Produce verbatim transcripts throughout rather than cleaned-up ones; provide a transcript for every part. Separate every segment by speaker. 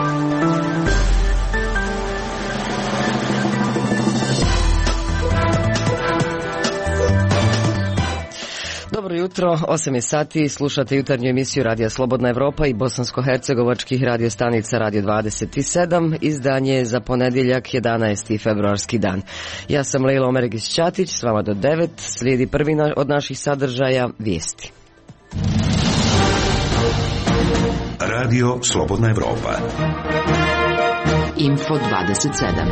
Speaker 1: Dobro jutro, osam je sati, slušate jutarnju emisiju Radija Slobodna Evropa i bosansko-hercegovačkih radio stanica Radio dvadeset sedam, izdanje za ponedjeljak jedanaesti februarski dan. Ja sam Lejla Omeregić-Ćatić, s vama do devet, slijedi prvi na, od naših sadržaja vijesti.
Speaker 2: Radio Slobodna Evropa.
Speaker 3: Info dvadeset sedam.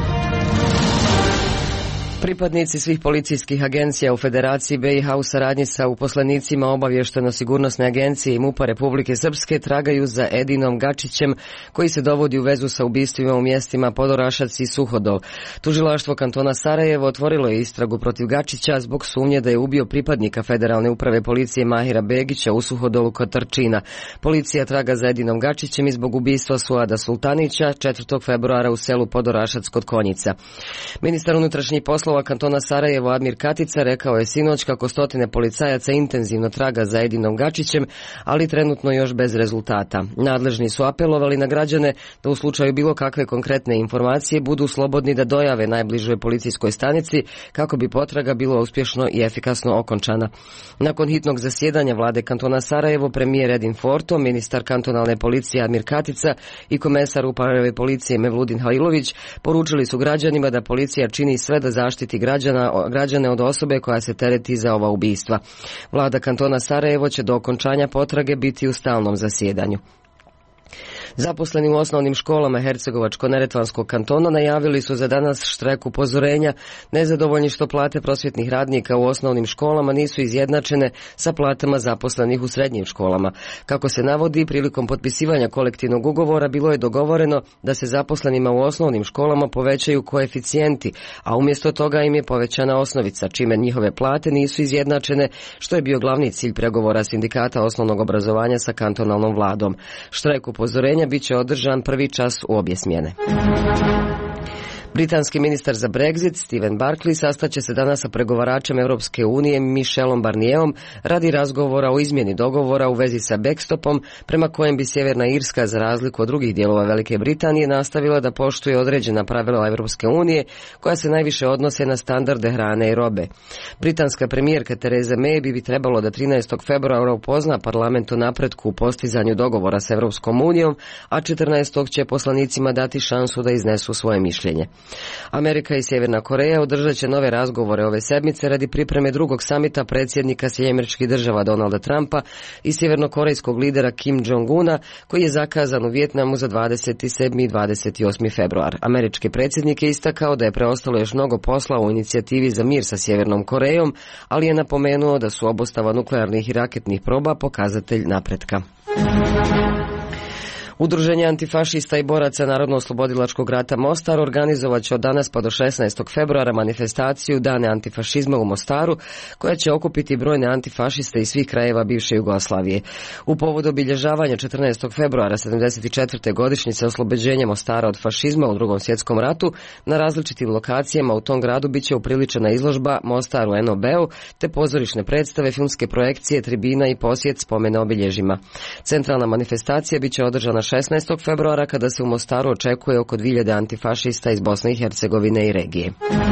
Speaker 1: Pripadnici svih policijskih agencija u Federaciji B i H u saradnji sa uposlenicima Obavještajno-sigurnosne agencije i MUP-a Republike Srpske tragaju za Edinom Gačićem, koji se dovodi u vezu sa ubistvima u mjestima Podorašac i Suhodol. Tužilaštvo kantona Sarajevo otvorilo je istragu protiv Gačića zbog sumnje da je ubio pripadnika Federalne uprave policije Mahira Begića u Suhodolu kod Trčina. Policija traga za Edinom Gačićem i zbog ubistva Suada Sultanića četvrtog februara u selu Podorašac kod Konjica. Ministar unutrašnjih poslova kantona Sarajevo Admir Katica rekao je sinoć kako stotine policajaca intenzivno traga za Edinom Gačićem, ali trenutno još bez rezultata. Nadležni su apelovali na građane da u slučaju bilo kakve konkretne informacije budu slobodni da dojave najbližoj policijskoj stanici kako bi potraga bila uspješno i efikasno okončana. Nakon hitnog zasjedanja vlade kantona Sarajevo, premijer Edin Forto, ministar kantonalne policije Admir Katica i komesar uprave policije Mevludin Halilović poručili su građanima da policija čini sve da zaštiti građana, građane od osobe koja se tereti za ova ubistva. Vlada kantona Sarajevo će do okončanja potrage biti u stalnom zasjedanju. Zaposleni u osnovnim školama Hercegovačko-neretvanskog kantona najavili su za danas štrajk upozorenja, nezadovoljni što plate prosvjetnih radnika u osnovnim školama nisu izjednačene sa platama zaposlenih u srednjim školama. Kako se navodi, prilikom potpisivanja kolektivnog ugovora bilo je dogovoreno da se zaposlenima u osnovnim školama povećaju koeficijenti, a umjesto toga im je povećana osnovica, čime njihove plate nisu izjednačene, što je bio glavni cilj pregovora sindikata osnovnog obrazovanja sa kantonalnom vladom. Štrajk upozorenja bit će održan prvi čas u obje smjene. Britanski ministar za Brexit Stephen Barclay sastaće se danas sa pregovaračem Europske unije Michelom Barnierom radi razgovora o izmjeni dogovora u vezi sa backstopom, prema kojem bi Sjeverna Irska, za razliku od drugih dijelova Velike Britanije, nastavila da poštuje određena pravila Europske unije koja se najviše odnose na standarde hrane i robe. Britanska premijerka Theresa May bi, bi trebalo da trinaestog februara upozna parlament o napretku u postizanju dogovora s Europskom unijom, a četrnaestog će poslanicima dati šansu da iznesu svoje mišljenje. Amerika i Sjeverna Koreja održat će nove razgovore ove sedmice radi pripreme drugog samita predsjednika Sjedinjenih Američkih Država Donalda Trumpa i sjevernokorejskog lidera Kim Jong-una, koji je zakazan u Vijetnamu za dvadeset sedmi i dvadeset osmi februar. Američki predsjednik je istakao da je preostalo još mnogo posla u inicijativi za mir sa Sjevernom Korejom, ali je napomenuo da su obustava nuklearnih i raketnih proba pokazatelj napretka. Udruženje antifašista i boraca Narodno-oslobodilačkog rata Mostar organizovat će od danas pa do šesnaestog februara manifestaciju Dane antifašizma u Mostaru, koja će okupiti brojne antifašiste iz svih krajeva bivše Jugoslavije. U povodu obilježavanja četrnaestog februara sedamdeset četvrte godišnjice oslobođenja Mostara od fašizma u Drugom svjetskom ratu, na različitim lokacijama u tom gradu bit će upriličena izložba Mostar u N O B-u, te pozorišne predstave, filmske projekcije, tribina i posjet spomena obilježjima. Centralna manifestacija bit će održana šesnaestog februara, kada se u Mostaru očekuje oko dvije hiljade antifašista iz Bosne i Hercegovine i regije.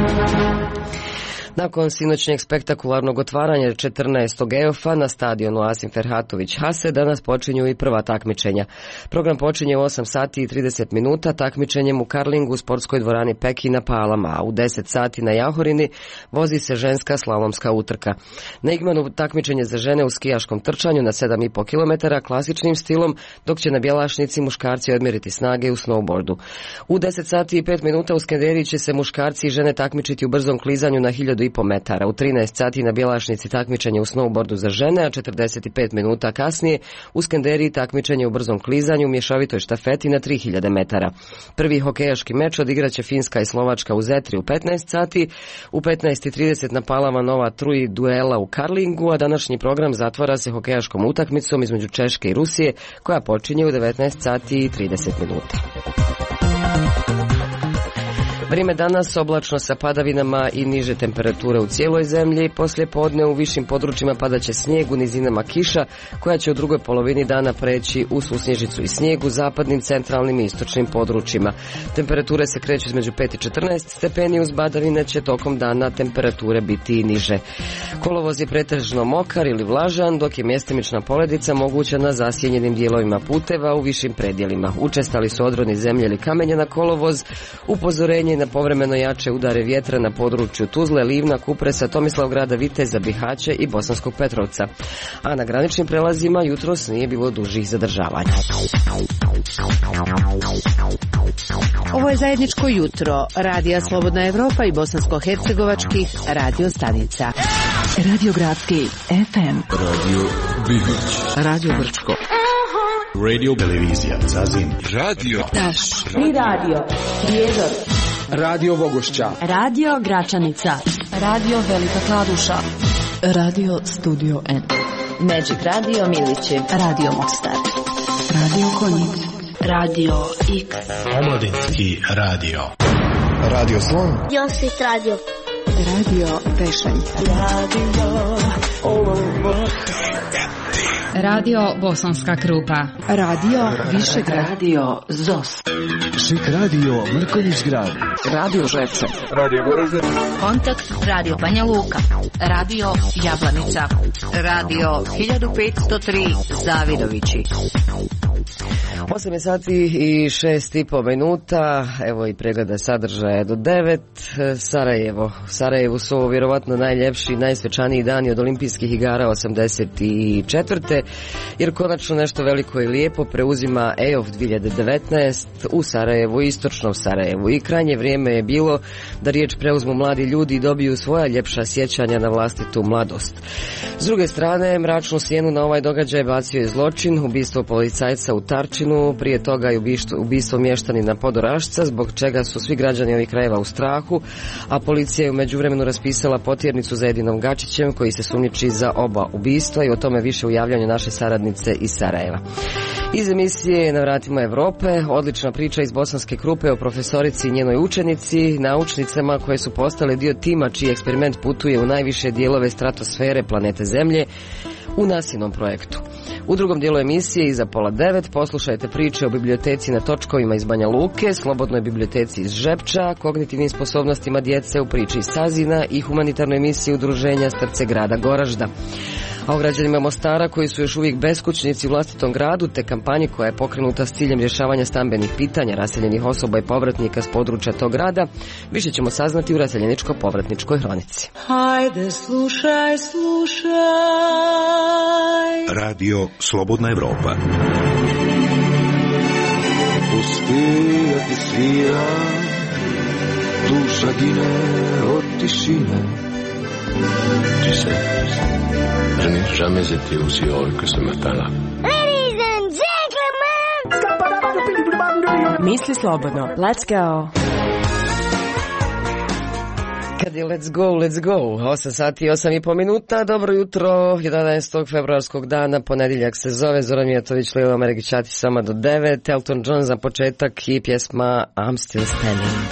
Speaker 1: Nakon sinoćnjeg spektakularnog otvaranja četrnaestog E O F-a na stadionu Asim Ferhatović Hase danas počinju i prva takmičenja. Program počinje u osam sati i trideset minuta takmičenjem u karlingu u sportskoj dvorani Peki na Palama, a u deset sati na Jahorini vozi se ženska slalomska utrka. Na Igmanu takmičenje za žene u skijaškom trčanju na sedam i po kilometara klasičnim stilom, dok će na Bjelašnici muškarci odmjeriti snage u snowboardu. U deset sati i pet minuta u Skenderiji će se muškarci i žene takmičiti u brzom klizanju na hiljadu i po metara. U trinaest sati na Bjelašnici takmičenje u snowboardu za žene, a četrdeset pet minuta kasnije u Skenderiji takmičenje u brzom klizanju u mješovitoj štafeti na tri hiljade metara. Prvi hokejaški meč odigraće Finska i Slovačka u Zetri u petnaest sati, u petnaest i trideset na Palama nova truji duela u karlingu, a današnji program zatvara se hokejaškom utakmicom između Češke i Rusije, koja počinje u devetnaest sati i trideset minuta. Vrijeme danas oblačno sa padavinama i niže temperature u cijeloj zemlji. Poslije podne u višim područjima padaće snijeg, u nizinama kiša koja će u drugoj polovini dana preći u susnježicu i snijeg u zapadnim, centralnim i istočnim područjima. Temperature se kreću između pet i četrnaest stepeni, uz padavine će tokom dana temperature biti i niže. Kolovoz je pretežno mokar ili vlažan, dok je mjestimična poledica moguća na zasjenjenim dijelovima puteva u višim predjelima. Učestali su odroni zemlje ili kamenja na kolovoz, upozorenje na povremeno jače udare vjetra na području Tuzle, Livna, Kupresa, Tomislavgrada, Viteza, Bihaće i Bosanskog Petrovca. A na graničnim prelazima jutros nije bilo dužih zadržavanja.
Speaker 3: Ovo je zajedničko jutro Radija Slobodna Evropa i bosansko-hercegovačkih radio stanica. Radio Gradski F M,
Speaker 4: Radio Bihoć,
Speaker 3: Radio Brčko,
Speaker 4: Radio Televizija Zazin, Radio
Speaker 3: Taš, i Radio Prijedor,
Speaker 5: Radio Vogošća,
Speaker 6: Radio Gračanica, Radio Velika Kladuša,
Speaker 3: Radio Studio N, Magic Radio Milići, Radio Mostar, Radio Konjic, Radio X,
Speaker 4: Omladinski radio,
Speaker 5: Radio Slon,
Speaker 7: Josit Radio,
Speaker 3: Radio Tešanj, Radio
Speaker 6: Radio Bosanska Krupa,
Speaker 3: Radio Višegrad, Radio Zos,
Speaker 5: Šik Radio Mrkonjić Grad,
Speaker 3: Radio Žepče,
Speaker 5: Radio Goražde,
Speaker 6: Kontakt Radio Banja Luka, Radio Jablanica, Radio hiljadu petsto tri Zavidovići.
Speaker 1: osam sati i šest i po minuta, evo i pregleda sadržaja do devet. Sarajevo. Sarajevu su vjerovatno najljepši, najsvečaniji dani od olimpijskih igara osamdeset četvrte jer konačno nešto veliko i lijepo preuzima E O F dvije tisuće devetnaest u Sarajevu, istočnom Sarajevu. I krajnje vrijeme je bilo da riječ preuzmu mladi ljudi i dobiju svoja ljepša sjećanja na vlastitu mladost. S druge strane, mračnu sjenu na ovaj događaj bacio je zločin, ubistvo policajca u Tarčinu, prije toga i ubistvo mještanina Podorašca, zbog čega su svi građani ovih krajeva u strahu, a policija je u međuvremenu raspisala potjernicu za Edinom Gačićem, koji se sumnjiči za oba ubistva, i o tome više u javljanju naše saradnice iz Sarajeva. Iz emisije Na vratima Evrope, odlična priča iz Bosanske Krupe o profesorici i njenoj učenici, naučnicama koje su postale dio tima čiji eksperiment putuje u najviše dijelove stratosfere planete Zemlje u nasinom projektu. U drugom dijelu emisije iza pola devet poslušajte priče o biblioteci na točkovima iz Banja Luke, slobodnoj biblioteci iz Žepča, kognitivnim sposobnostima djece u priči iz Sazina i humanitarnoj emisiji udruženja Srce grada Goražda. A o građanima Mostara koji su još uvijek beskućnici u vlastitom gradu, te kampanji koja je pokrenuta s ciljem rješavanja stambenih pitanja raseljenih osoba i povratnika s područja tog grada, više ćemo saznati u raseljeničko-povratničkoj hronici.
Speaker 8: Hajde slušaj, slušaj.
Speaker 2: Radio Slobodna Evropa.
Speaker 9: Pusti da ti svira, duša gine od tišine.
Speaker 10: Tu sais, je n'ai jamais été aussi heureux que ce matin-là.
Speaker 7: Ladies and gentlemen.
Speaker 6: Misli slobodno. Let's go.
Speaker 1: Kad je let's go, let's go. osam sati i osam i po minuta. Dobro jutro, jedanaestog februarskog dana, ponedjeljak se zove. Zoran Mijatović, Lilo Amerigićati sama do devet. Elton John za početak i pjesma I'm Still Standing.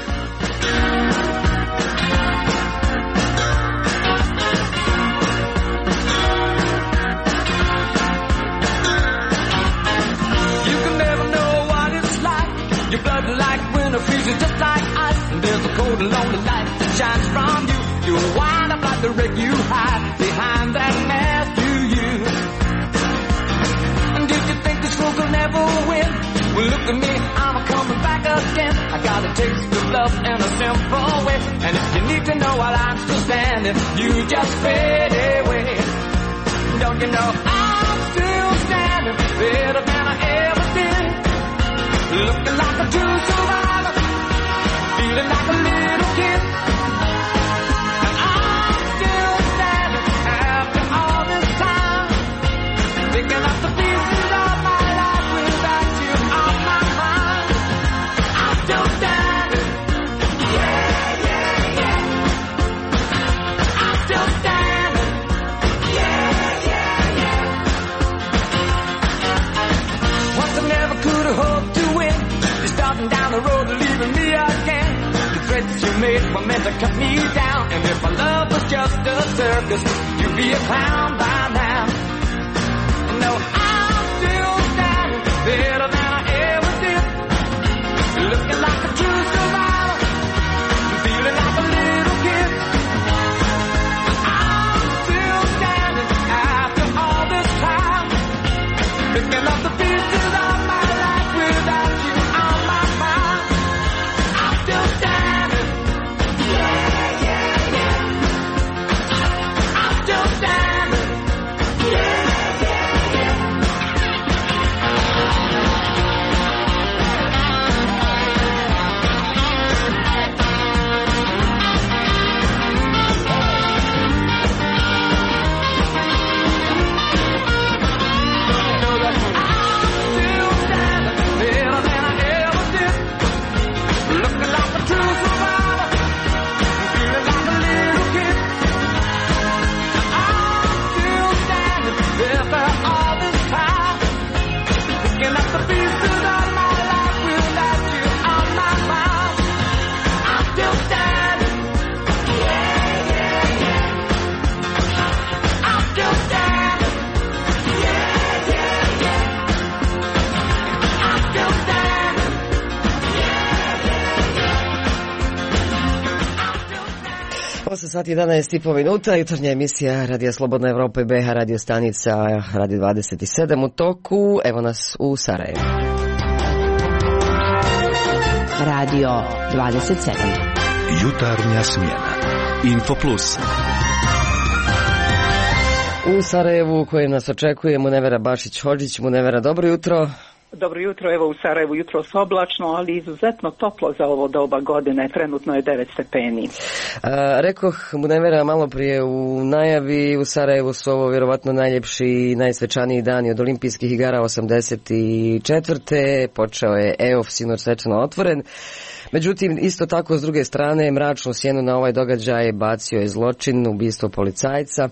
Speaker 11: Cold and lonely light that shines from you. You wind up like the wreck you hide behind that mask you use. And did you think this fool could never win? Well, look at me, I'm coming back again. I got a taste of love in a simple way. And if you need to know while I'm still standing, you just fade away. Don't you know I'm still standing better than I ever did? Looking like a true survivor, feeling like a little kid. And I'm still standing after all this time, picking up the pieces of my life without you on my mind. I'm still standing. Yeah, yeah, yeah. I'm still standing. Yeah, yeah, yeah. it were meant to cut me down. And if our love was just a circus, you'd be a clown by now. No, I'm still standing better than I ever did. Looking like a true survivor, feeling like a little kid. I'm still standing after all this time, picking up the pieces of my life without you on my mind. I'm still standing. Yeah, yeah, yeah. I'm still standing. Yeah, yeah, yeah. Know that I'm still standing better than I ever did. Looking like a true survivor, feeling like a little kid. I'm still standing after all this time, picking up the pieces of my life without you on my mind. I'm still standing. Yeah, yeah, yeah. I'm still standing. Yeah, yeah, yeah. I'm still standing.
Speaker 1: osam sati i jedanaest i po minuta, jutarnja emisija Radija Slobodna Evropa i B H radio stanica Radio dvadeset sedam u toku. Evo nas u Sarajevu.
Speaker 3: Radio dvadeset sedam.
Speaker 2: Jutarnja smjena. Info Plus.
Speaker 1: U Sarajevu koje nas očekuje Munevera Bašić-Hodžić. Munevera, dobro jutro.
Speaker 12: Dobro jutro, evo u Sarajevu jutro s oblačno, ali izuzetno toplo za ovo doba godine, trenutno je devet stepeni.
Speaker 1: A, rekoh Munevera malo prije u najavi, u Sarajevu su ovo vjerovatno najljepši i najsvečaniji dani od olimpijskih igara osamdeset četvrte. Počeo je E O F sinoć svečano otvoren. Međutim, isto tako s druge strane mračnu sjenu na ovaj događaj bacio je zločin, ubistvo policajca.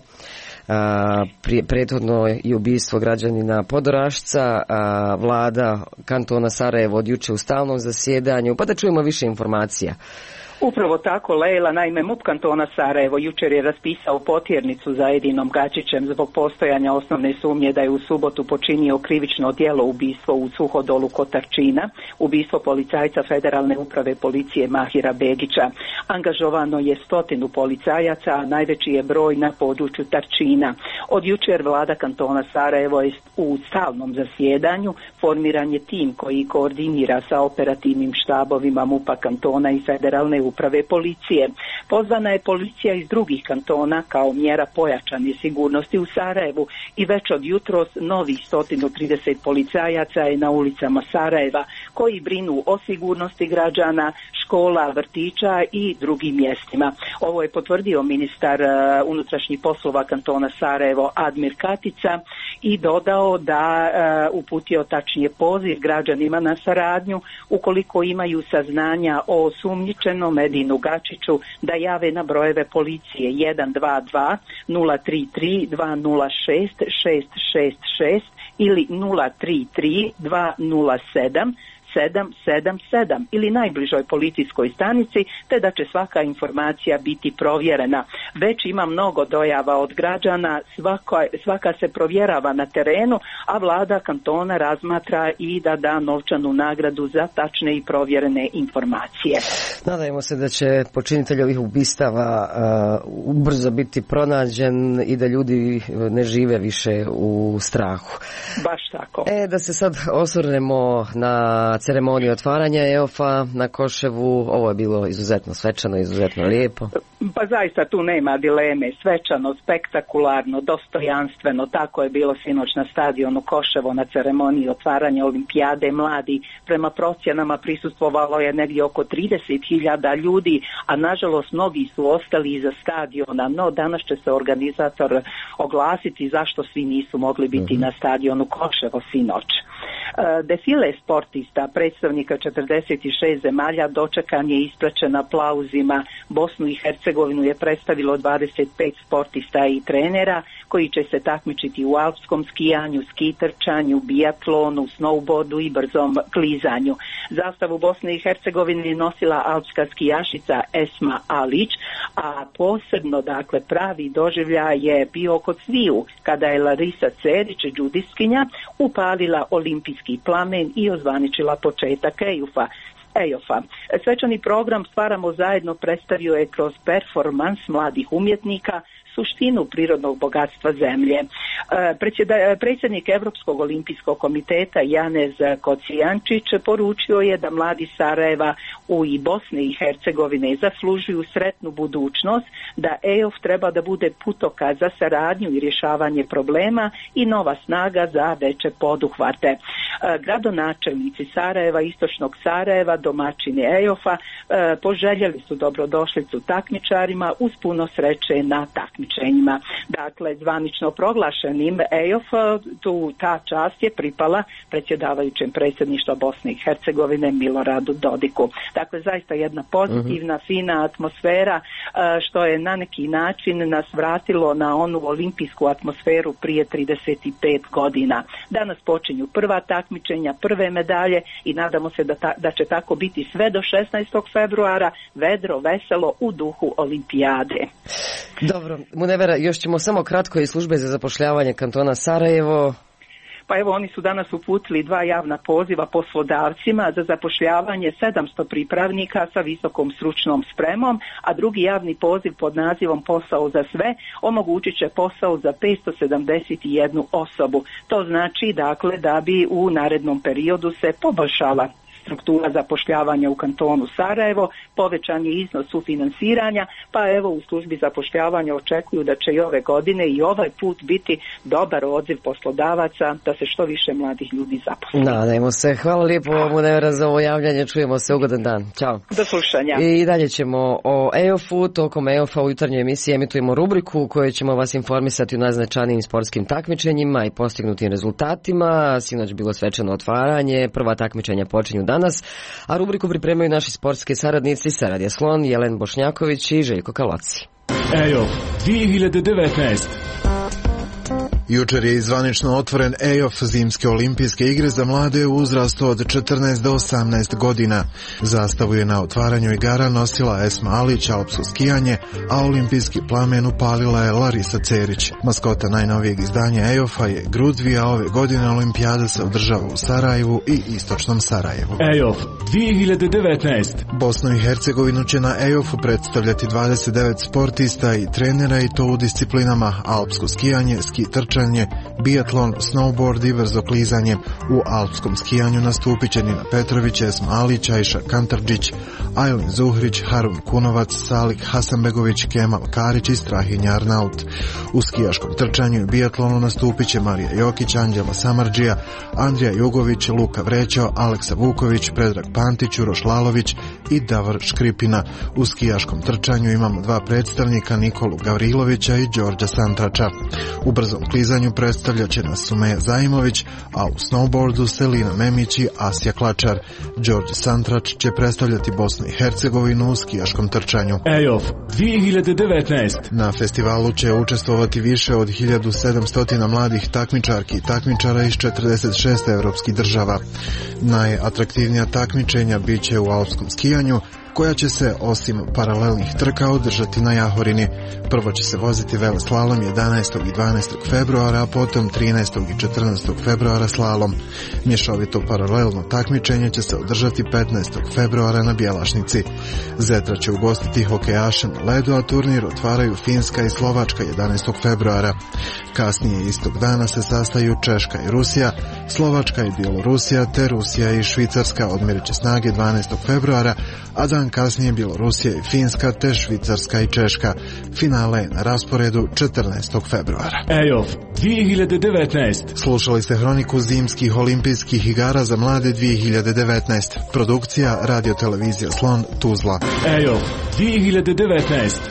Speaker 1: A, prije, prethodno i ubistvo građanina Podorašca, a, vlada kantona Sarajevo od juče u stalnom zasjedanju, pa da čujemo više informacija.
Speaker 12: Upravo tako, Lejla, naime M U P kantona Sarajevo jučer je raspisao potjernicu za Edinom Gačićem zbog postojanja osnovne sumnje da je u subotu počinio krivično djelo ubistvo u Suhodolu kod Tarčina, ubistvo policajca Federalne uprave policije Mahira Begića. Angažovano je stotinu policajaca, a najveći je broj na području Tarčina. Od jučer vlada kantona Sarajevo je u stalnom zasjedanju, formiran je tim koji koordinira sa operativnim štabovima M U P-a kantona i Federalne uprave policije. Pozvana je policija iz drugih kantona kao mjera pojačane sigurnosti u Sarajevu i već od jutros novih sto trideset policajaca je na ulicama Sarajeva koji brinu o sigurnosti građana, škola, vrtića i drugim mjestima. Ovo je potvrdio ministar uh, unutrašnjih poslova kantona Sarajevo Admir Katica i dodao da uh, uputio tačnije poziv građanima na saradnju ukoliko imaju saznanja o osumnjičenom Edinu Gačiću da jave na brojeve policije jedan dva dva nula tri tri dva nula šest šest šest šest ili nula tri tri dva nula sedam sedam sedam sedam ili najbližoj policijskoj stanici, te da će svaka informacija biti provjerena. Već ima mnogo dojava od građana, svaka, svaka se provjerava na terenu, a vlada kantona razmatra i da da novčanu nagradu za tačne i provjerene informacije.
Speaker 1: Nadajmo se da će počinitelj ovih ubistava uh, ubrzo biti pronađen i da ljudi ne žive više u strahu.
Speaker 12: Baš tako.
Speaker 1: E, da se sad osvrnemo na ceremoniju otvaranja E O F-a na Koševu. Ovo je bilo izuzetno svečano, izuzetno lijepo.
Speaker 12: Pa zaista tu nema dileme, svečano, spektakularno, dostojanstveno, tako je bilo sinoć na stadionu Koševo na ceremoniji otvaranja olimpijade mladi. Prema procjenama prisustvovalo je negdje oko trideset hiljada ljudi, a nažalost mnogi su ostali iza stadiona, no danas će se organizator oglasiti zašto svi nisu mogli biti uh-huh. na stadionu Koševo sinoć. Defile sportista, predstavnika četrdeset šest zemalja, dočekan je ispraćen aplauzima. Bosnu i Hercegovinu je predstavilo dvadeset pet sportista i trenera koji će se takmičiti u alpskom skijanju, ski trčanju, biatlonu, snowboardu i brzom klizanju. Zastavu Bosne i Hercegovine je nosila alpska skijašica Esma Alić, a posebno, dakle, pravi doživljaj je bio kod sviju, kada je Larisa Cerić, džudiskinja, upalila olimpijski plamen i ozvaničila početak Ejufa. Ejofa. Svečani program Stvaramo zajedno predstavio je kroz performans mladih umjetnika suštinu prirodnog bogatstva zemlje. Predsjednik Evropskog olimpijskog komiteta Janez Kocijančić poručio je da mladi Sarajeva u i Bosne i Hercegovine zaslužuju sretnu budućnost, da E O F treba da bude putokaz za saradnju i rješavanje problema i nova snaga za veće poduhvate. Gradonačelnici Sarajeva, istočnog Sarajeva, domaćini E O F-a poželjeli su dobrodošlicu takmičarima uz puno sreće na takmičenjima. Dakle, zvanično proglašenim E O F, tu ta čast je pripala predsjedavajućem predsjedništva Bosne i Hercegovine Miloradu Dodiku. Dakle, zaista jedna pozitivna, uh-huh. fina atmosfera, što je na neki način nas vratilo na onu olimpijsku atmosferu prije trideset pet godina. Danas počinju prva takmičenja, prve medalje i nadamo se da, ta, da će tako biti sve do šesnaestog februara, vedro, veselo u duhu olimpijade.
Speaker 1: Dobro, Munevera, još ćemo samo kratko iz službe za zapošljavanje kantona Sarajevo.
Speaker 12: Pa evo, oni su danas uputili dva javna poziva poslodavcima za zapošljavanje sedamsto pripravnika sa visokom stručnom spremom, a drugi javni poziv pod nazivom Posao za sve omogućit će posao za petsto sedamdeset jednu osobu. To znači, dakle, da bi u narednom periodu se poboljšala struktura zapošljavanja u kantonu Sarajevo, povećan je iznos sufinansiranja, pa evo u službi zapošljavanja očekuju da će i ove godine i ovaj put biti dobar odziv poslodavaca da se što više mladih ljudi zaposli.
Speaker 1: Nadajmo se. Hvala lijepo Munevera za ovo javljanje, čujemo se, ugodan dan. Ćao.
Speaker 12: Do slušanja.
Speaker 1: I dalje ćemo o E O F-u, tokom E O F-a u jutarnjoj emisiji emitujemo rubriku u kojoj ćemo vas informisati o najznačajnijim sportskim takmičenjima i postignutim rezultatima. Sinoć bilo svečano otvaranje, prva takmičenja počinju danas, a rubriku pripremaju naši sportski saradnici sa Radija Slon, Jelen Bošnjaković i Željko Kaloci.
Speaker 2: E O F dvije hiljade devetnaest.
Speaker 13: Jučer je zvanično otvoren E O F zimske olimpijske igre za mlade u uzrastu od četrnaest do osamnaest godina. Zastavu je na otvaranju igara nosila Esma Alić, alpsko skijanje, a olimpijski plamen upalila je Larisa Cerić. Maskota najnovijeg izdanja E O F-a je Grudvi, a ove godine olimpijada se održava u Sarajevu i istočnom Sarajevu.
Speaker 2: E O F dvije hiljade devetnaest.
Speaker 13: Bosnu i Hercegovinu će na E O F-u predstavljati dvadeset devet sportista i trenera, i to u disciplinama alpsko skijanje, ski trčanje, biatlon, snowboard i brzo klizanje. U alpskom skijanju nastupit će Nina Petrović, Esma Alić, Ajša Kantardžić, Ajlin Zuhrić, Harun Kunovac, Salik Hasanbegović, Kemal Karić i Strahinja Arnaut. U skijaškom trčanju i biatlonu nastupit će Marija Jokić, Anđela Samardžija, Andrija Jugović, Luka Vrećo, Aleksa Vuković, Predrag Pantić, Uroš Lalović i Davor Škripina. U skijaškom trčanju imamo dva predstavnika, Nikolu Gavrilovića i Đorđa Santrača. U brzom klizanju predstavljat će nas Sumeja Zaimović, a u snowboardu Selina Memić i Asja Klačar. Đorđe Santrač će predstavljati Bosnu i Hercegovinu u skijaškom trčanju.
Speaker 2: E O F dvije hiljade devetnaest.
Speaker 13: Na festivalu će učestvovati više od hiljadu sedamsto mladih takmičarki i takmičara iz četrdeset šest evropskih država. Najatraktivnija takmičenja bit će u alpskom skijanju, koja će se osim paralelnih trka održati na Jahorini. Prvo će se voziti veleslalom jedanaestog i dvanaestog februara, a potom trinaestog i četrnaestog februara slalom. Mješovito paralelno takmičenje će se održati petnaestog februara na Bjelašnici. Zetra će ugostiti hokejaše na ledu, a turnir otvaraju Finska i Slovačka jedanaestog februara. Kasnije istog dana se sastaju Češka i Rusija, Slovačka i Bjelorusija, te Rusija i Švicarska odmjerit će snage dvanaestog februara, a dan kasnije Bjelorusija i Finska, te Švicarska i Češka. Finale je na rasporedu četrnaestog februara.
Speaker 2: E O F dvije hiljade devetnaest.
Speaker 13: Slušali ste hroniku zimskih olimpijskih igara za mlade dvije hiljade devetnaest. Produkcija Radio Televizija Slon, Tuzla.
Speaker 2: E O F dvije hiljade devetnaest.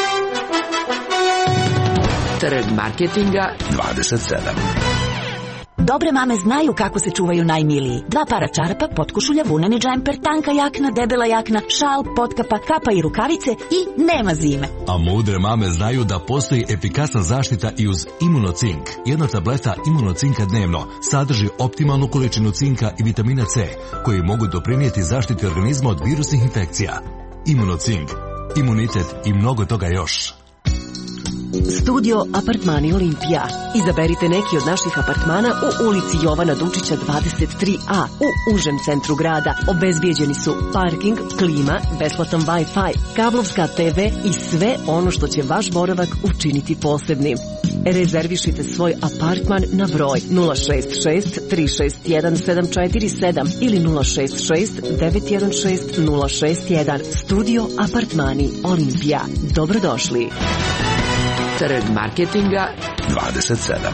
Speaker 3: Trg marketinga
Speaker 2: dvadeset sedam.
Speaker 14: Dobre mame znaju kako se čuvaju najmiliji. Dva para čarapa, potkošulja, vuneni džemper, tanka jakna, debela jakna, šal, potkapa, kapa i rukavice i nema zime.
Speaker 15: A mudre mame znaju da postoji efikasna zaštita i uz Imunocink. Jedna tableta Imunocinka dnevno sadrži optimalnu količinu cinka i vitamina C, koji mogu doprinijeti zaštiti organizma od virusnih infekcija. Imunocink, imunitet i mnogo toga još.
Speaker 3: Studio Apartmani Olimpija. Izaberite neki od naših apartmana u ulici Jovana Dučića dvadeset tri a u užem centru grada. Obezbijeđeni su parking, klima, besplatan Wi-Fi, kablovska te ve i sve ono što će vaš boravak učiniti posebnim. Rezervišite svoj apartman na broj nula šest šest tri šest jedan sedam četiri sedam ili nula šest šest devet jedan šest nula šest jedan. Studio Apartmani Olimpija. Dobrodošli.
Speaker 16: Trg marketinga
Speaker 4: dvadeset sedam.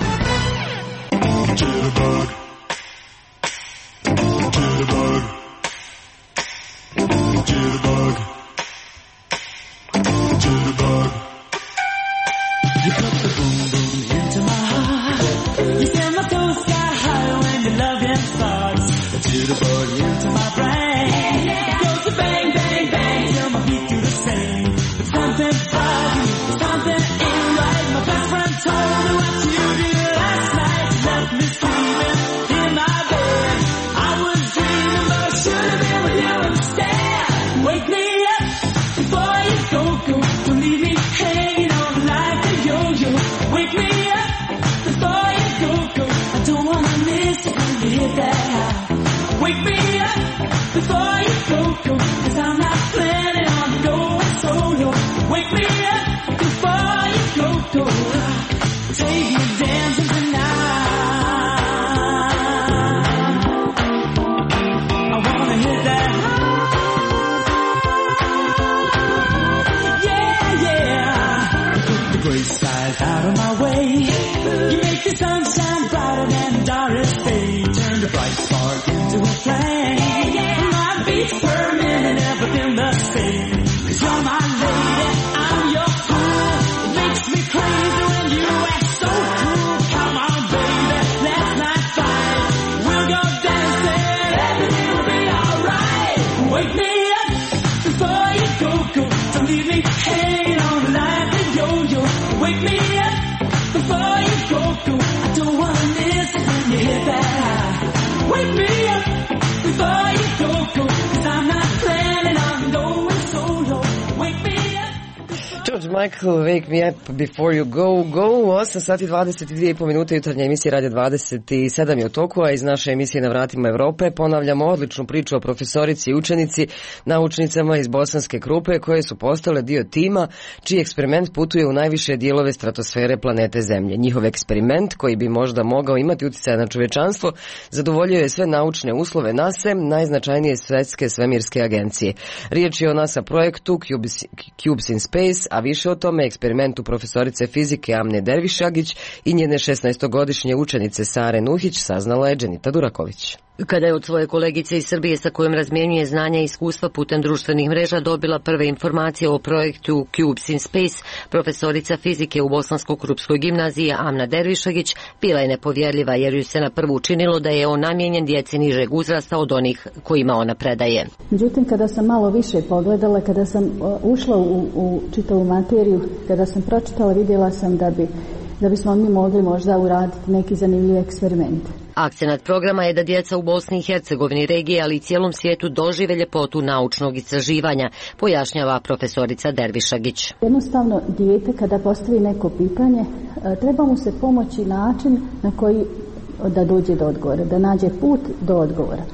Speaker 1: Michael, wake me up before you go, go, osam sati dvadeset dvije i po minute, jutarnja emisija Radio dvadeset sedam je u toku, a iz naše emisije Na vratima Evrope ponavljamo odličnu priču o profesorici i učenici, naučnicama iz bosanske Krupe koje su postale dio tima čiji eksperiment putuje u najviše dijelove stratosfere planete Zemlje. Njihov eksperiment, koji bi možda mogao imati utjecaj na čovečanstvo, zadovoljuje sve naučne uslove NASA, najznačajnije svetske svemirske agencije. Riječ je o NASA projektu Cubes, Cubes in Space, a više o tome eksperimentu profesorice fizike Amne Dervišagić i njene šesnaestogodišnje učenice Sare Nuhić saznala je Dženita Duraković.
Speaker 17: Kada je od svoje kolegice iz Srbije sa kojom razmjenjuje znanja i iskustva putem društvenih mreža dobila prve informacije o projektu Cubes in Space, profesorica fizike u Bosansko-Krupskoj gimnaziji Amna Dervišagić bila je nepovjerljiva jer ju se na prvu učinilo da je on namijenjen djeci nižeg uzrasta od onih kojima ona predaje.
Speaker 18: Međutim, kada sam malo više pogledala, kada sam ušla u, u čitavu materiju, kada sam pročitala, vidjela sam da bi da bismo mi mogli možda uraditi neki zanimljiv eksperiment.
Speaker 17: Akcenat programa je da djeca u Bosni i Hercegovini, regiji, ali i cijelom svijetu dožive ljepotu naučnog istraživanja, pojašnjava profesorica Dervišagić.
Speaker 18: Jednostavno, dijete kada postavi neko pitanje, treba mu se pomoći način na koji da dođe do odgovora, da nađe put do odgovora.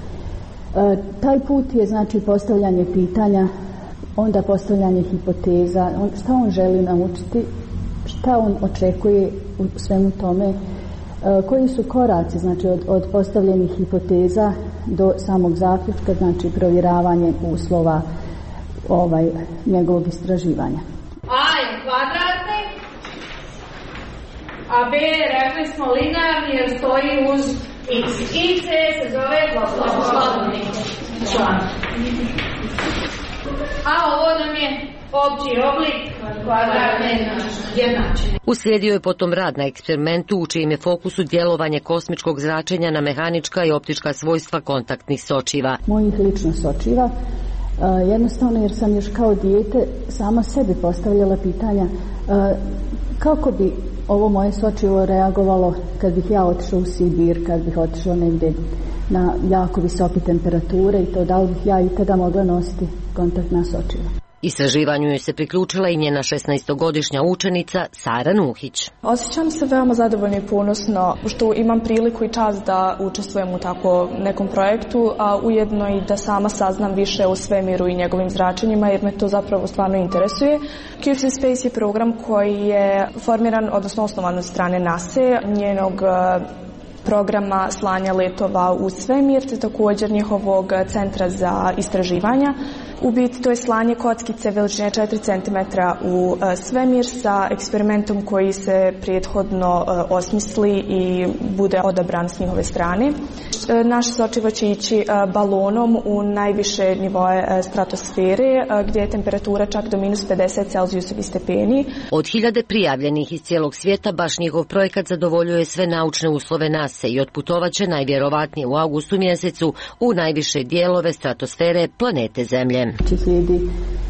Speaker 18: Taj put je znači postavljanje pitanja, onda postavljanje hipoteza, šta on želi naučiti, šta on očekuje u svemu tome, koji su koraci znači od, od postavljenih hipoteza do samog zaključka, znači provjeravanje uslova ovaj njegovog istraživanja.
Speaker 19: A je kvadratni, a B rekli smo linearni jer stoji uz x. I C se zove slobodni član. A ovo nam je opći oblik kvadratne jednačine.
Speaker 17: Uslijedio je potom rad na eksperimentu u čijem je fokusu djelovanje kosmičkog zračenja na mehanička i optička svojstva kontaktnih sočiva.
Speaker 18: Mojih lično sočiva, jednostavno jer sam još kao dijete sama sebi postavljala pitanja kako bi ovo moje sočivo reagovalo kad bih ja otišla u Sibir, kad bih otišla negdje na jako visoke temperature i to da li bih ja i tada mogla nositi kontaktna sočiva.
Speaker 17: Istraživanju je se priključila i njena šesnaestogodišnja učenica Sara Nuhić.
Speaker 20: Osjećam se veoma zadovoljno i ponosno što imam priliku i čast da učestvujem u tako nekom projektu, a ujedno i da sama saznam više o svemiru i njegovim zračenjima jer me to zapravo stvarno interesuje. CubeSat in Space je program koji je formiran, odnosno osnovan od strane NASA, njenog programa slanja letova u svemir, te također njihovog centra za istraživanja. U biti to je slanje kockice veličine četiri centimetra u svemir sa eksperimentom koji se prethodno osmisli i bude odabran s njihove strane. Naše sočivo će ići balonom u najviše nivoe stratosfere gdje je temperatura čak do minus pedeset celzijusovih stepeni.
Speaker 17: Od hiljade prijavljenih iz cijelog svijeta baš njihov projekat zadovoljuje sve naučne uslove NASA i otputovat će najvjerovatnije u avgustu mjesecu u najviše dijelove stratosfere planete Zemlje.
Speaker 18: Slijedi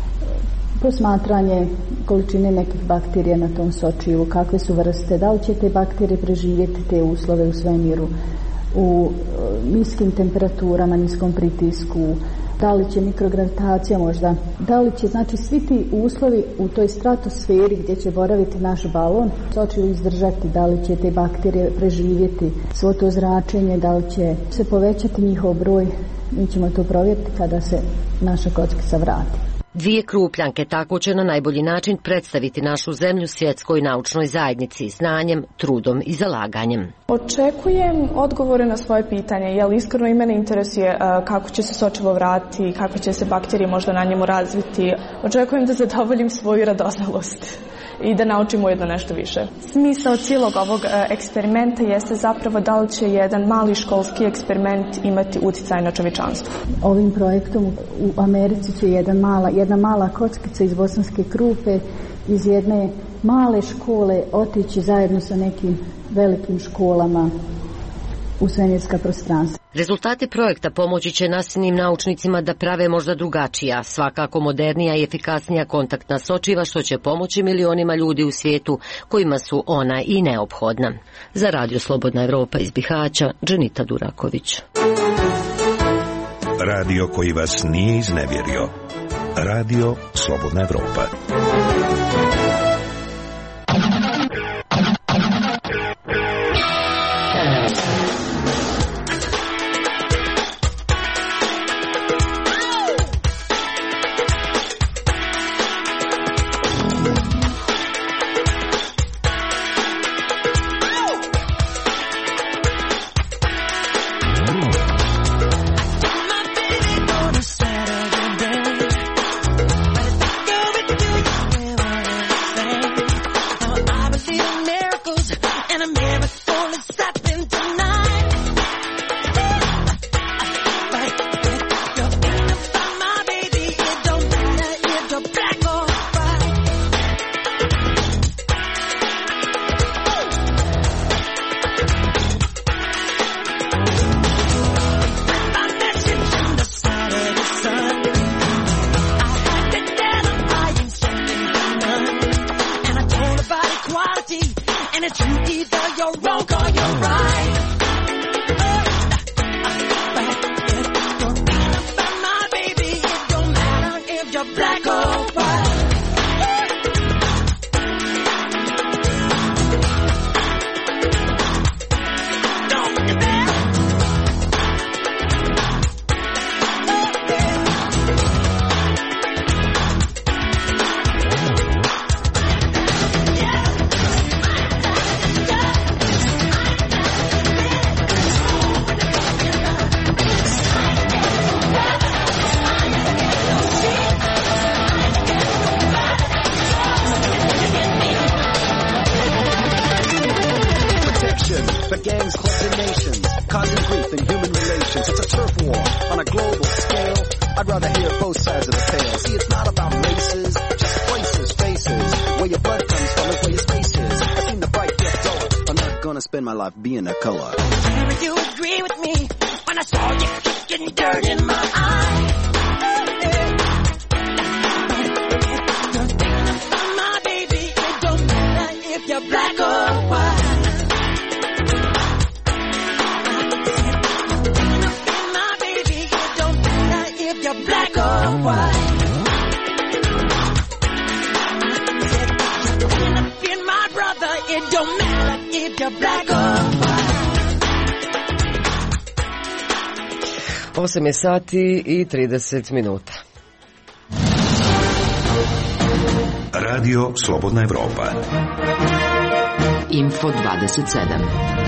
Speaker 18: posmatranje količine nekih bakterija na tom sočivu, kakve su vrste, da li će te bakterije preživjeti te uslove u svemiru, u niskim temperaturama, niskom pritisku, da li će mikrogravitacija možda, da li će, znači svi ti uslovi u toj stratosferi gdje će boraviti naš balon, sočivo izdržati, da li će te bakterije preživjeti svo to zračenje, da li će se povećati njihov broj. Mi ćemo to provjeriti kada se naša kockica vrati.
Speaker 17: Dvije krupljanke tako će na najbolji način predstaviti našu zemlju svjetskoj naučnoj zajednici znanjem, trudom i zalaganjem.
Speaker 20: Očekujem odgovore na svoje pitanje, jer iskreno i mene interesuje kako će se sočivo vratiti, kako će se bakterije možda na njemu razviti. Očekujem da zadovoljim svoju radoznalost i da naučimo ujedno nešto više. Smisao cijelog ovog eksperimenta jeste zapravo da li će jedan mali školski eksperiment imati utjecaj na čovječanstvo.
Speaker 18: Ovim projektom u Americi će jedna mala, jedna mala kockica iz Bosanske Krupe iz jedne male škole otići zajedno sa nekim velikim školama u svemirska prostranstva.
Speaker 17: Rezultati projekta pomoći će nasinim naučnicima da prave možda drugačija, svakako modernija i efikasnija kontaktna sočiva što će pomoći milionima ljudi u svijetu kojima su ona i neophodna. Za Radio Slobodna Evropa iz Bihaća, Dženita Duraković.
Speaker 21: Radio koji vas nije iznevjerio. Radio Slobodna Evropa.
Speaker 22: I'd rather hear both sides of the tale. See, it's not about races, just places, faces.
Speaker 5: life being a color.
Speaker 11: Will you agree with me when I saw you kicking dirt in my eye? My baby, it don't matter if you're black or white. My baby, it don't matter if you're black or white. It don't matter if you're black or white.
Speaker 1: osam je sati i trideset minuta.
Speaker 21: Radio Slobodna Evropa.
Speaker 16: Info dvadeset sedam.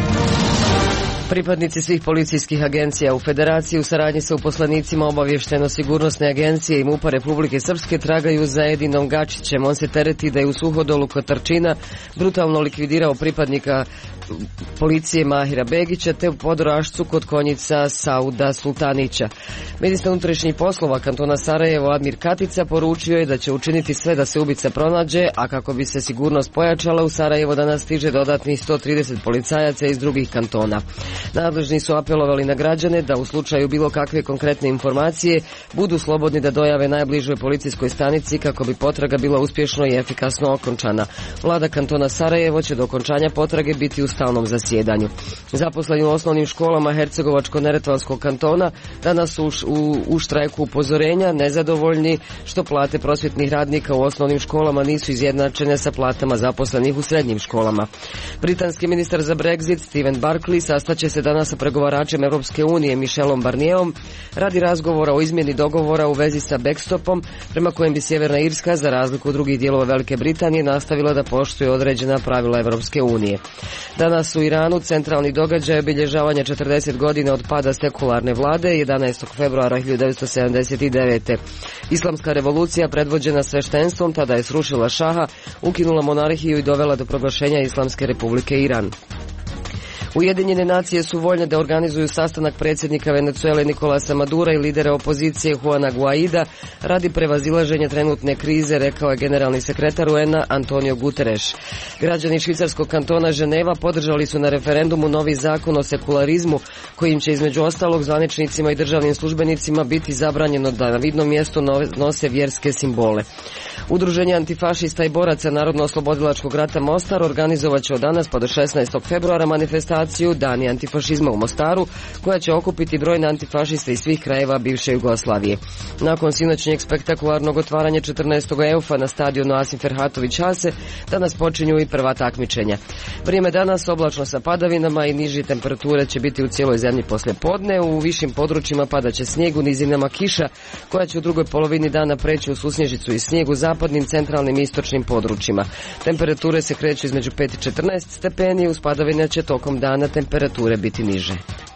Speaker 1: Pripadnici svih policijskih agencija u Federaciji u saradnji sa uposlenicima obavješteno-sigurnosne agencije i MUP-a Republike Srpske tragaju za Edinom Gačićem. On se tereti da je u Suhodolu kod Trčina brutalno likvidirao pripadnika policije Mahira Begića te u Podrošcu kod Konjica Sauda Sultanića. Ministar unutrašnjih poslova kantona Sarajevo Admir Katica poručio je da će učiniti sve da se ubica pronađe, a kako bi se sigurnost pojačala u Sarajevo danas stiže dodatnih sto trideset policajaca iz drugih kantona. Nadležni su apelovali na građane da u slučaju bilo kakve konkretne informacije budu slobodni da dojave najbližoj policijskoj stanici kako bi potraga bila uspješno i efikasno okončana. Vlada kantona Sarajevo će do okončanja potrage biti u stalnom zasjedanju. Zaposleni u osnovnim školama Hercegovačko-Neretvanskog kantona danas su u, u štrajku upozorenja, nezadovoljni što plate prosvjetnih radnika u osnovnim školama nisu izjednačene sa platama zaposlenih u srednjim školama. Britanski ministar za Brexit Stephen Barclay sastaće se danas sa pregovaračem Europske unije Michelom Barnierom radi razgovora o izmjeni dogovora u vezi sa backstopom prema kojem bi Sjeverna Irska za razliku od drugih dijelova Velike Britanije nastavila da poštuje određena pravila Europske unije. Danas u Iranu centralni događaj obilježavanja četrdeset godina od pada sekularne vlade jedanaestog februara hiljadu devetsto sedamdeset devete. Islamska revolucija predvođena sveštenstvom tada je srušila šaha, ukinula monarhiju i dovela do proglašenja Islamske republike Iran. Ujedinjene nacije su voljne da organizuju sastanak predsjednika Venezuele Nicolasa Madura i lidera opozicije Juana Guaida radi prevazilaženja trenutne krize, rekao je generalni sekretar U N-a Antonio Guterres. Građani švicarskog kantona Ženeva podržali su na referendumu novi zakon o sekularizmu kojim će između ostalog zvaničnicima i državnim službenicima biti zabranjeno da na vidnom mjestu nose vjerske simbole. Udruženje antifašista i boraca Narodno-oslobodilačkog rata Mostar organizovat će od danas pa do šesnaestog februara manifestaciju Dani antifašizma u Mostaru, koja će okupiti brojne antifašiste iz svih krajeva bivše Jugoslavije. Nakon sinoćnjeg spektakularnog otvaranja četrnaestog EUFA na stadionu Asim Ferhatović Hase, danas počinju i prva takmičenja. Vrijeme danas oblačno sa padavinama i niže temperature će biti u cijeloj zemlji poslije podne. U višim područjima padaće snijeg, u nizinama kiša, koja će u drugoj polovini dana preći u susnježicu i snijeg u zapadnim, centralnim i istočnim područjima. Temperature se kreću između pet i četrnaest stepeni, uz padavine će tokom dana temperature biti niže.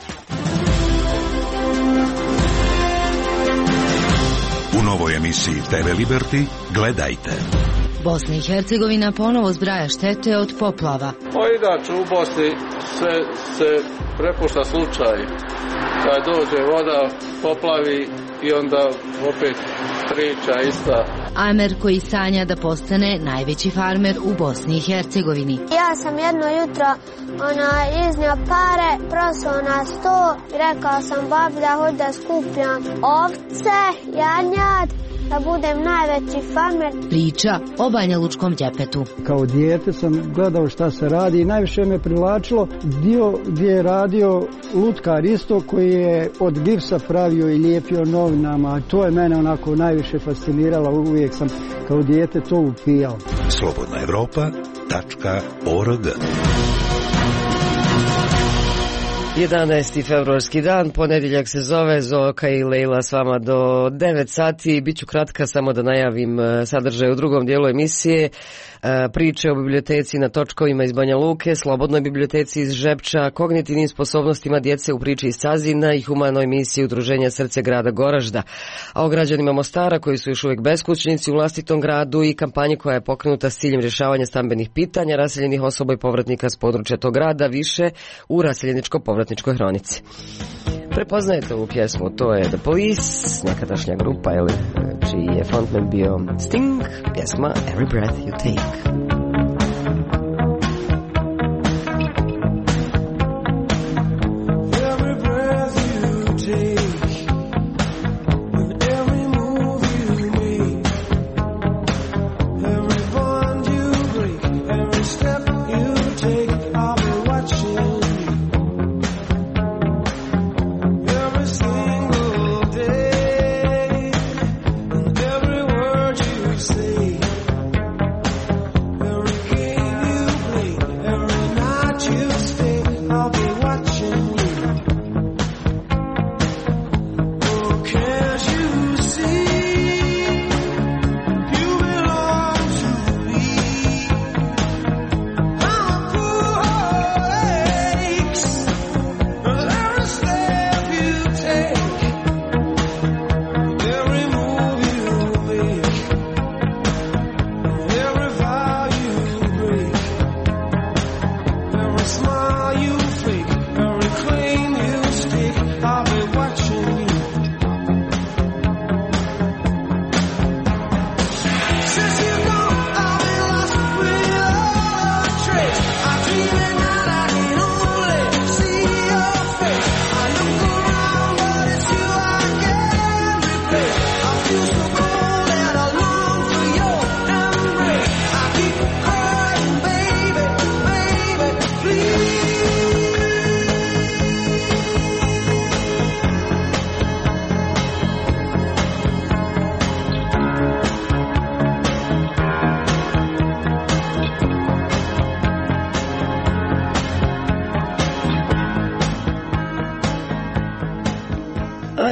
Speaker 21: U novoj emisiji T V Liberty gledajte.
Speaker 6: Bosna i Hercegovina ponovo zbraja štete od poplava.
Speaker 22: Pa inače u Bosni sve se prepušta slučaj. Kad dođe voda, poplavi i onda opet priča ista.
Speaker 6: Amer koji sanja da postane najveći farmer u Bosni i Hercegovini.
Speaker 7: Ja sam jedno jutro ona, iznio pare, prosao na sto i rekao sam babi da hoću da skupljam ovce, janjad, da budem najveći farmer.
Speaker 6: Priča o Banja Lučkom Đepetu.
Speaker 23: Kao dijete sam gledao šta se radi i najviše me privlačilo dio gdje je radio lutkar isto koji je od gipsa pravio i lijepio novinama. To je mene onako najviše fasciniralo, uvijek sam kao dijete to upijao.
Speaker 21: slobodna evropa tačka org.
Speaker 1: jedanaesti februarski dan, ponedjeljak se zove, Zoka i Lejla s vama do devet sati. Biću kratka, samo da najavim sadržaj u drugom dijelu emisije. Priče o biblioteci na točkovima iz Banja Luke, slobodnoj biblioteci iz Žepča, kognitivnim sposobnostima djece u priči iz Cazina i humanoj misiji Udruženja Srce grada Goražda. A o građanima Mostara koji su još uvijek beskućnici u vlastitom gradu i kampanji koja je pokrenuta s ciljem rješavanja stambenih pitanja raseljenih osoba i povratnika s područja tog grada, više u raseljeničko-povratničkoj hronici. Prepoznajete ovu pjesmu, to je The Police, nekadašnja grupa, ili, čiji je frontman bio Sting, pjesma Every Breath You Take.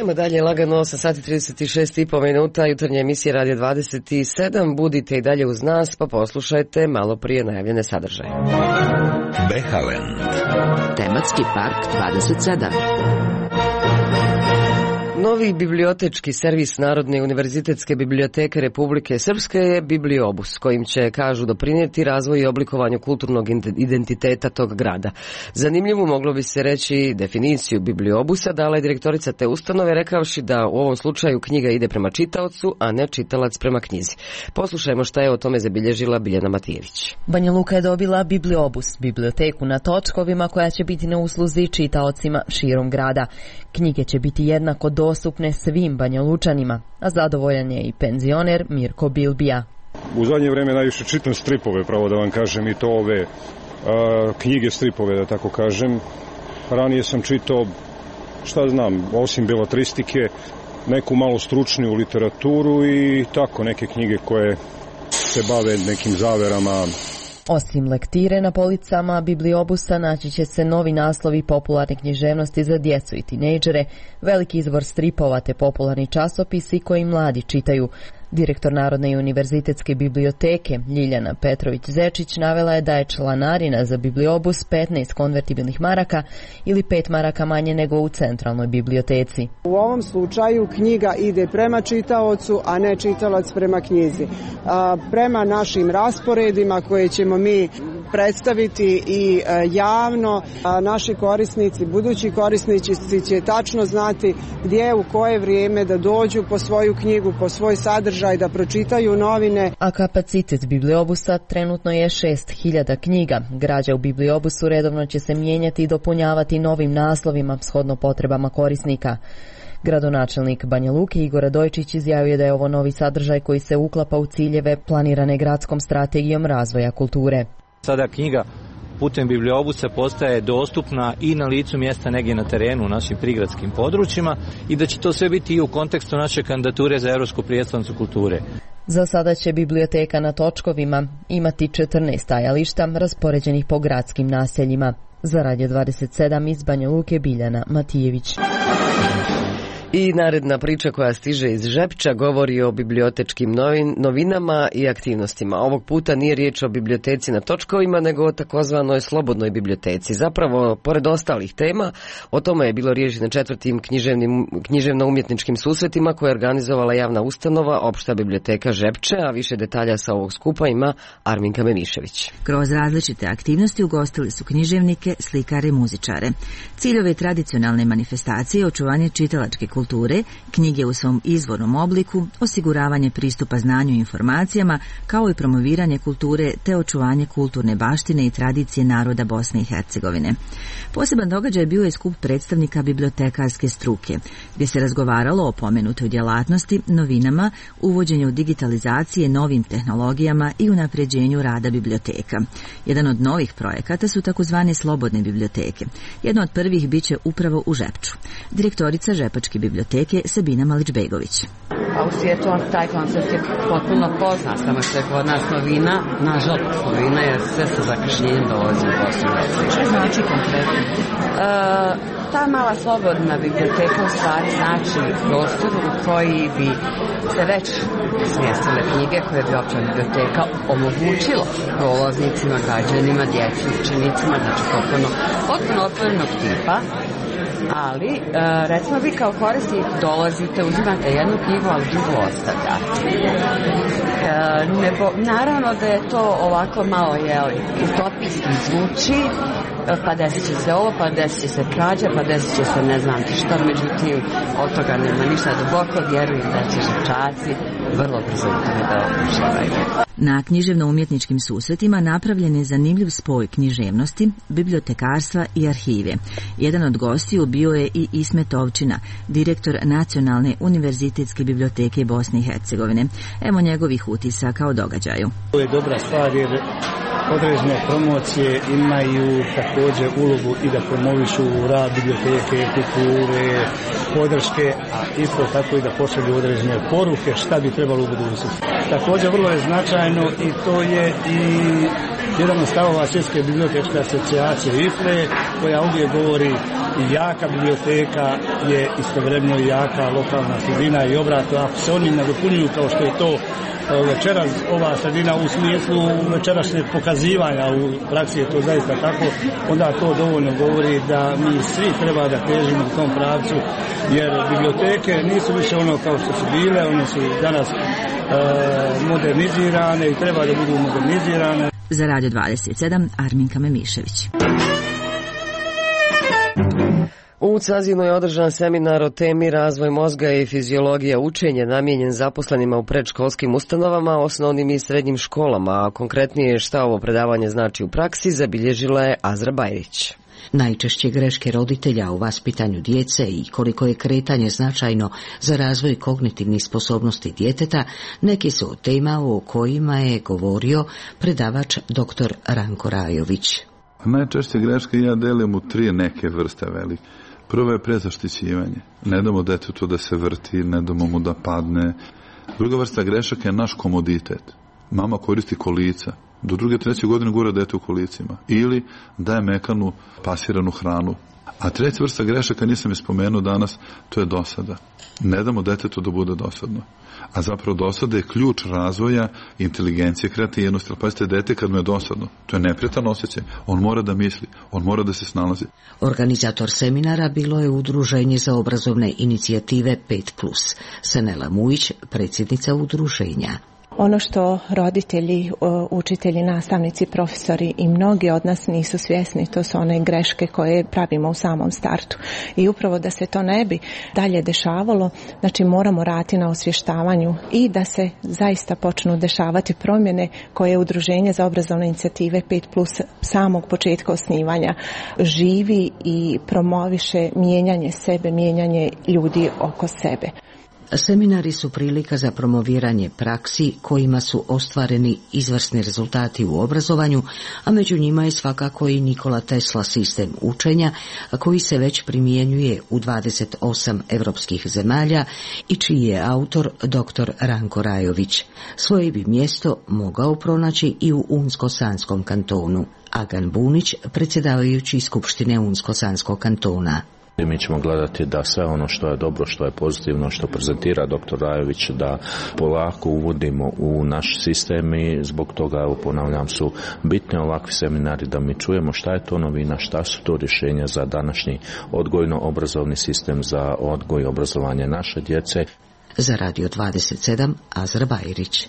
Speaker 1: Ajmo dalje, lagano, osam sati trideset šest i po minuta, jutarnja emisija Radio dvadeset sedam. Budite i dalje uz nas, pa poslušajte malo prije najavljene sadržaje.
Speaker 21: Behalen.
Speaker 16: Tematski park dvadeset sedam.
Speaker 1: Novi bibliotečki servis Narodne univerzitetske biblioteke Republike Srpske je Bibliobus, kojim će, kažu, doprinijeti razvoju i oblikovanju kulturnog identiteta tog grada. Zanimljivu moglo bi se reći definiciju Bibliobusa dala je direktorica te ustanove, rekavši da u ovom slučaju knjiga ide prema čitaocu, a ne čitalac prema knjizi. Poslušajmo šta je o tome zabilježila Biljana Matijević.
Speaker 5: Banja Luka je dobila Bibliobus, biblioteku na točkovima koja će biti na usluzi čitaocima širom grada. Knjige će biti jednako dostupne svim Banja Lučanima, a zadovoljan je i penzioner Mirko Bilbija.
Speaker 8: U zadnje vrijeme najviše čitam stripove, pravo da vam kažem, i to ove a, knjige stripove, da tako kažem. Ranije sam čitao, šta znam, osim beletristike, neku malo stručniju literaturu i tako neke knjige koje se bave nekim zaverama.
Speaker 5: Osim lektire na policama Bibliobusa naći će se novi naslovi popularne književnosti za djecu i tinejdžere, veliki izbor stripova te popularni časopisi koji mladi čitaju. Direktor Narodne univerzitetske biblioteke Ljiljana Petrović-Zečić navela je da je članarina za Bibliobus petnaest konvertibilnih maraka ili pet maraka manje nego u centralnoj biblioteci.
Speaker 9: U ovom slučaju knjiga ide prema čitaocu, a ne čitalac prema knjizi. A, prema našim rasporedima koje ćemo mi predstaviti i a, javno, a, naši korisnici, budući korisnici će tačno znati gdje u koje vrijeme da dođu po svoju knjigu, po svoj sadržaj, da pročitaju novine.
Speaker 5: A kapacitet Bibliobusa trenutno je šest hiljada knjiga. Građa u Bibliobusu redovno će se mijenjati i dopunjavati novim naslovima shodno potrebama korisnika. Gradonačelnik Banja Luke Igor Radojčić izjavio da je ovo novi sadržaj koji se uklapa u ciljeve planirane gradskom strategijom razvoja kulture.
Speaker 24: Sada knjiga putem Bibliobusa postaje dostupna i na licu mjesta negdje na terenu u našim prigradskim područjima i da će to sve biti i u kontekstu naše kandidature za Europsku prijestolnicu kulture.
Speaker 5: Za sada će biblioteka na točkovima imati četrnaest stajališta raspoređenih po gradskim naseljima. Za Radio dvadeset sedam iz Banja Luke Biljana Matijević.
Speaker 1: I naredna priča koja stiže iz Žepča govori o bibliotečkim novin, novinama i aktivnostima. Ovog puta nije riječ o biblioteci na točkovima, nego o takozvanoj slobodnoj biblioteci. Zapravo, pored ostalih tema, o tome je bilo riječ na četvrtim književnim, književno-umjetničkim susretima koje je organizovala javna ustanova Opšta biblioteka Žepče, a više detalja sa ovog skupa ima Arminka Memišević.
Speaker 25: Kroz različite aktivnosti ugostili su književnike, slikare i muzičare. Cilj ove tradicionalne manifestacije je očuvanje čitalačke kulture, kulture, knjige u svom izvornom obliku, osiguravanje pristupa znanju i informacijama, kao i promoviranje kulture te očuvanje kulturne baštine i tradicije naroda Bosne i Hercegovine. Poseban događaj bio je skup predstavnika bibliotekarske struke, gdje se razgovaralo o pomenutoj djelatnosti, novinama, uvođenju digitalizacije, novim tehnologijama i unapređenju rada biblioteka. Jedan od novih projekata su takozvane slobodne biblioteke. Jedna od prvih biće upravo u Žepču. Direktorica Žepačke biblioteke Sabina Malić-Begović.
Speaker 26: A u svijetu taj koncept je potpuno poznat, samo što je kod nas novina, nažalost novina, jer sve sa zakašnjenjem dolazi u Bosnu i Hercegovinu.
Speaker 25: Što znači konkretno?
Speaker 26: E, ta mala slobodna biblioteka u stvari znači prostor u koji bi se već smjestile knjige koje bi opća biblioteka omogućilo prolaznicima, građanima, djeci, učenicima, znači potpuno, potpuno otvorenog tipa. Ali, e, recimo vi kao korisnik dolazite, uzimate jednu knjigu, ali drugu ostavljate. E, nebo, naravno da je to ovako malo, jel, utopijski zvuči, pa desit će se ovo, pa desit će se krađa, pa desit će se ne znam ti što, međutim, od toga nema ništa. Duboko vjerujem da će Žepčaci vrlo brzo u tome da uživaju.
Speaker 25: Na književno-umjetničkim susretima napravljen je zanimljiv spoj književnosti, bibliotekarstva i arhive. Jedan od gostiju bio je i Ismet Ovčina, direktor Nacionalne univerzitetske biblioteke Bosne i Hercegovine. Evo njegovih utisaka o događaju.
Speaker 27: To je dobra stvar jer određene promocije imaju također ulogu i da promovišu rad biblioteke, kulture, podrške, a isto tako i da pošalju određene poruke šta bi trebalo u budućnosti. Također vrlo je značajno i to je i jedan od stavova Svjetske bibliotečke asocijacije I F L E, koja uvijek govori i jaka biblioteka je istovremeno i jaka lokalna sredina i obratno. Ako se oni nadopunjuju kao što je to večeras ova sredina u smislu večerašnjeg pokazivanja, u praksi je to zaista tako, onda to dovoljno govori da mi svi treba da težimo u tom pravcu, jer biblioteke nisu više ono kao što su bile, one su danas e, modernizirane i treba da budu modernizirane.
Speaker 25: Za Radio dvadeset sedam, Arminka Memišević.
Speaker 1: U Cazinu je održan seminar o temi razvoj mozga i fiziologija učenja namijenjen zaposlenima u predškolskim ustanovama, osnovnim i srednjim školama, a konkretnije šta ovo predavanje znači u praksi zabilježila je Azra Bajrić.
Speaker 2: Najčešće greške roditelja u vaspitanju djece i koliko je kretanje značajno za razvoj kognitivnih sposobnosti djeteta, neki su od tema o kojima je govorio predavač doktor Ranko Rajović.
Speaker 3: Najčešće greške ja delim u tri neke vrste velike. Prvo je prezaštićivanje. Ne damo detetu da se vrti, ne damo mu da padne. Druga vrsta grešaka je naš komoditet. Mama koristi kolica. Do druge, treće godine gura dete u kolicima. Ili daje mekanu, pasiranu hranu. A treća vrsta grešaka, nisam je spomenuo danas, to je dosada. Ne damo detetu da bude dosadno. A zapravo dosada je ključ razvoja inteligencije, kreativnosti. Ali pazite, dete kad mu je dosadno, to je neprijatan osjećaj. On mora da misli, on mora da se snalazi.
Speaker 2: Organizator seminara bilo je Udruženje za obrazovne inicijative pet plus. Sanela Mujić, predsjednica udruženja.
Speaker 10: Ono što roditelji, učitelji, nastavnici, profesori i mnogi od nas nisu svjesni, to su one greške koje pravimo u samom startu. I upravo da se to ne bi dalje dešavalo, znači moramo raditi na osvještavanju i da se zaista počnu dešavati promjene koje Udruženje za obrazovne inicijative pet plus samog početka osnivanja živi i promoviše mijenjanje sebe, mijenjanje ljudi oko sebe.
Speaker 2: Seminari su prilika za promoviranje praksi kojima su ostvareni izvrsni rezultati u obrazovanju, a među njima je svakako i Nikola Tesla sistem učenja, koji se već primjenjuje u dvadeset osam europskih zemalja i čiji je autor doktor Ranko Rajović. Svoje bi mjesto mogao pronaći i u Unsko-Sanskom kantonu. Agan Bunić, predsjedavajući Skupštine Unsko-Sanskog kantona.
Speaker 12: Mi ćemo gledati da sve ono što je dobro, što je pozitivno, što prezentira doktor Rajović, da polako uvodimo u naš sistem i zbog toga, evo ponavljam, su bitni ovakvi seminari da mi čujemo šta je to novina, šta su to rješenja za današnji odgojno-obrazovni sistem, za odgoj i obrazovanje naše djece.
Speaker 2: Za Radio dvadeset sedam, Azra Bajrić.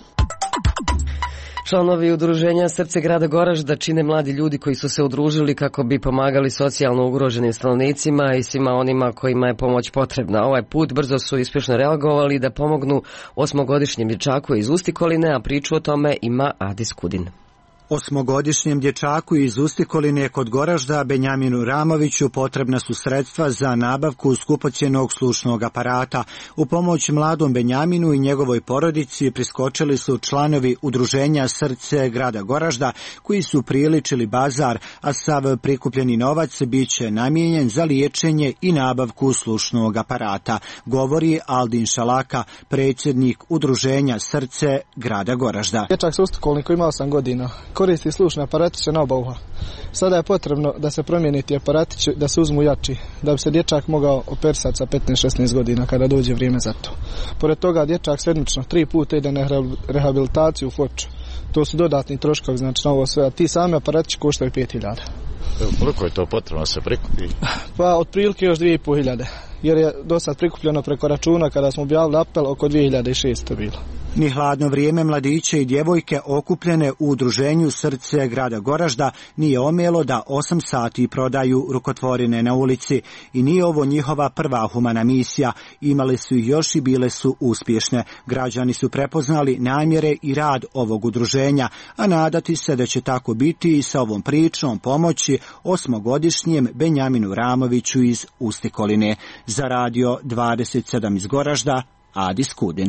Speaker 1: Članovi udruženja Srce grada Goražda čine mladi ljudi koji su se udružili kako bi pomagali socijalno ugroženim stanovnicima i svima onima kojima je pomoć potrebna. Ovaj put brzo su uspješno reagovali da pomognu osmogodišnjem dječaku iz Ustikoline, a priču o tome ima Adis Kudin.
Speaker 13: Osmogodišnjem dječaku iz Ustikoline kod Goražda, Benjaminu Ramoviću, potrebna su sredstva za nabavku skupocjenog slušnog aparata. U pomoć mladom Benjaminu i njegovoj porodici priskočili su članovi udruženja Srce grada Goražda, koji su priličili bazar, a sav prikupljeni novac bit će namijenjen za liječenje i nabavku slušnog aparata, govori Aldin Šalaka, predsjednik udruženja Srce grada Goražda.
Speaker 14: Dječak sa Ustikolniku ima osam godina. Koristi slušne aparatiće na oba uha. Sada je potrebno da se promijeni ti aparatići, da se uzmu jači, da bi se dječak mogao operisati sa petnaest šesnaest godina kada dođe vrijeme za to. Pored toga dječak sedmično tri puta ide na rehabilitaciju u Foču. To su dodatni troškovi, znači na ovo sve, a ti sami aparatići koštaju pet hiljada.
Speaker 12: Koliko je to potrebno da se prikupi?
Speaker 14: Pa otprilike još dvije i pol hiljade, jer je do sad prikupljeno preko računa kada smo objavili apel oko dvije hiljade šesto bilo.
Speaker 13: Ni hladno vrijeme mladiće i djevojke okupljene u udruženju Srce grada Goražda nije omjelo da osam sati prodaju rukotvorine na ulici. I nije ovo njihova prva humana misija. Imali su ih još i bile su uspješne. Građani su prepoznali namjere i rad ovog udruženja, a nadati se da će tako biti i sa ovom pričom pomoći osmogodišnjem Benjaminu Ramoviću iz Ustikoline. Za Radio dvadeset sedam iz Goražda, Adis Kudin.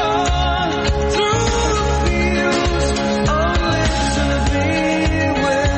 Speaker 11: Where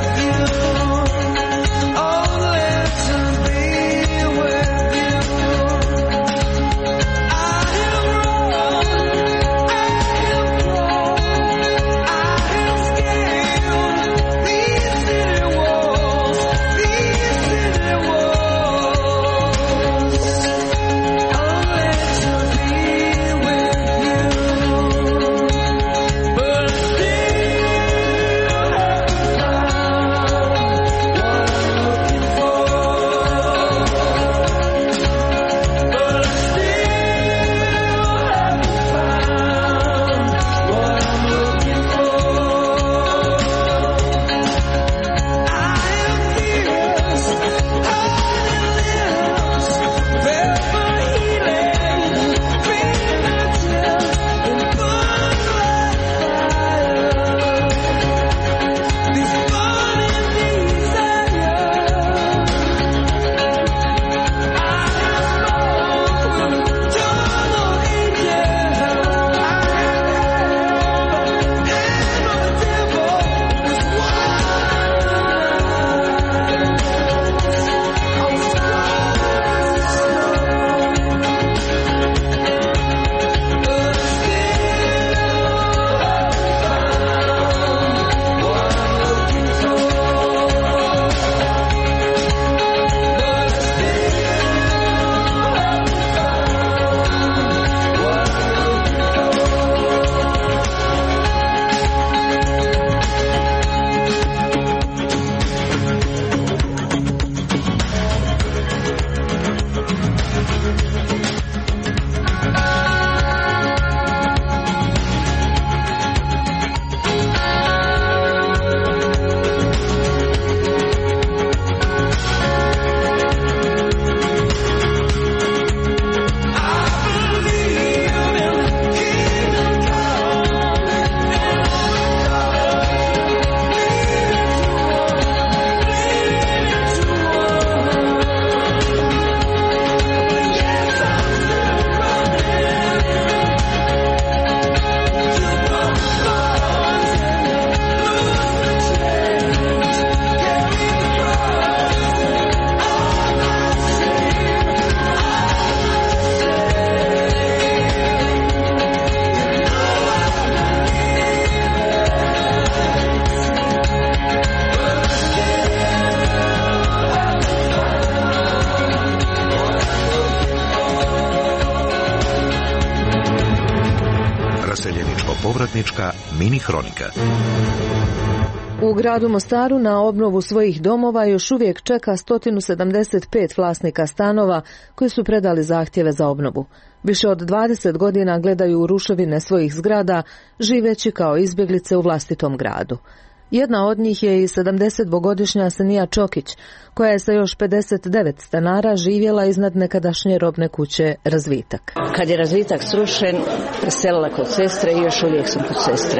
Speaker 21: Povratnička mini hronika.
Speaker 4: U gradu Mostaru na obnovu svojih domova još uvijek čeka sto sedamdeset pet vlasnika stanova koji su predali zahtjeve za obnovu. Više od dvadeset godina gledaju u ruševine svojih zgrada, živeći kao izbjeglice u vlastitom gradu. Jedna od njih je i sedamdesetdvogodišnja Senija Čokić, koja je sa još pedeset devet stanara živjela iznad nekadašnje robne kuće Razvitak.
Speaker 15: Kad je Razvitak srušen, preselila kod sestre i još uvijek sam kod sestre.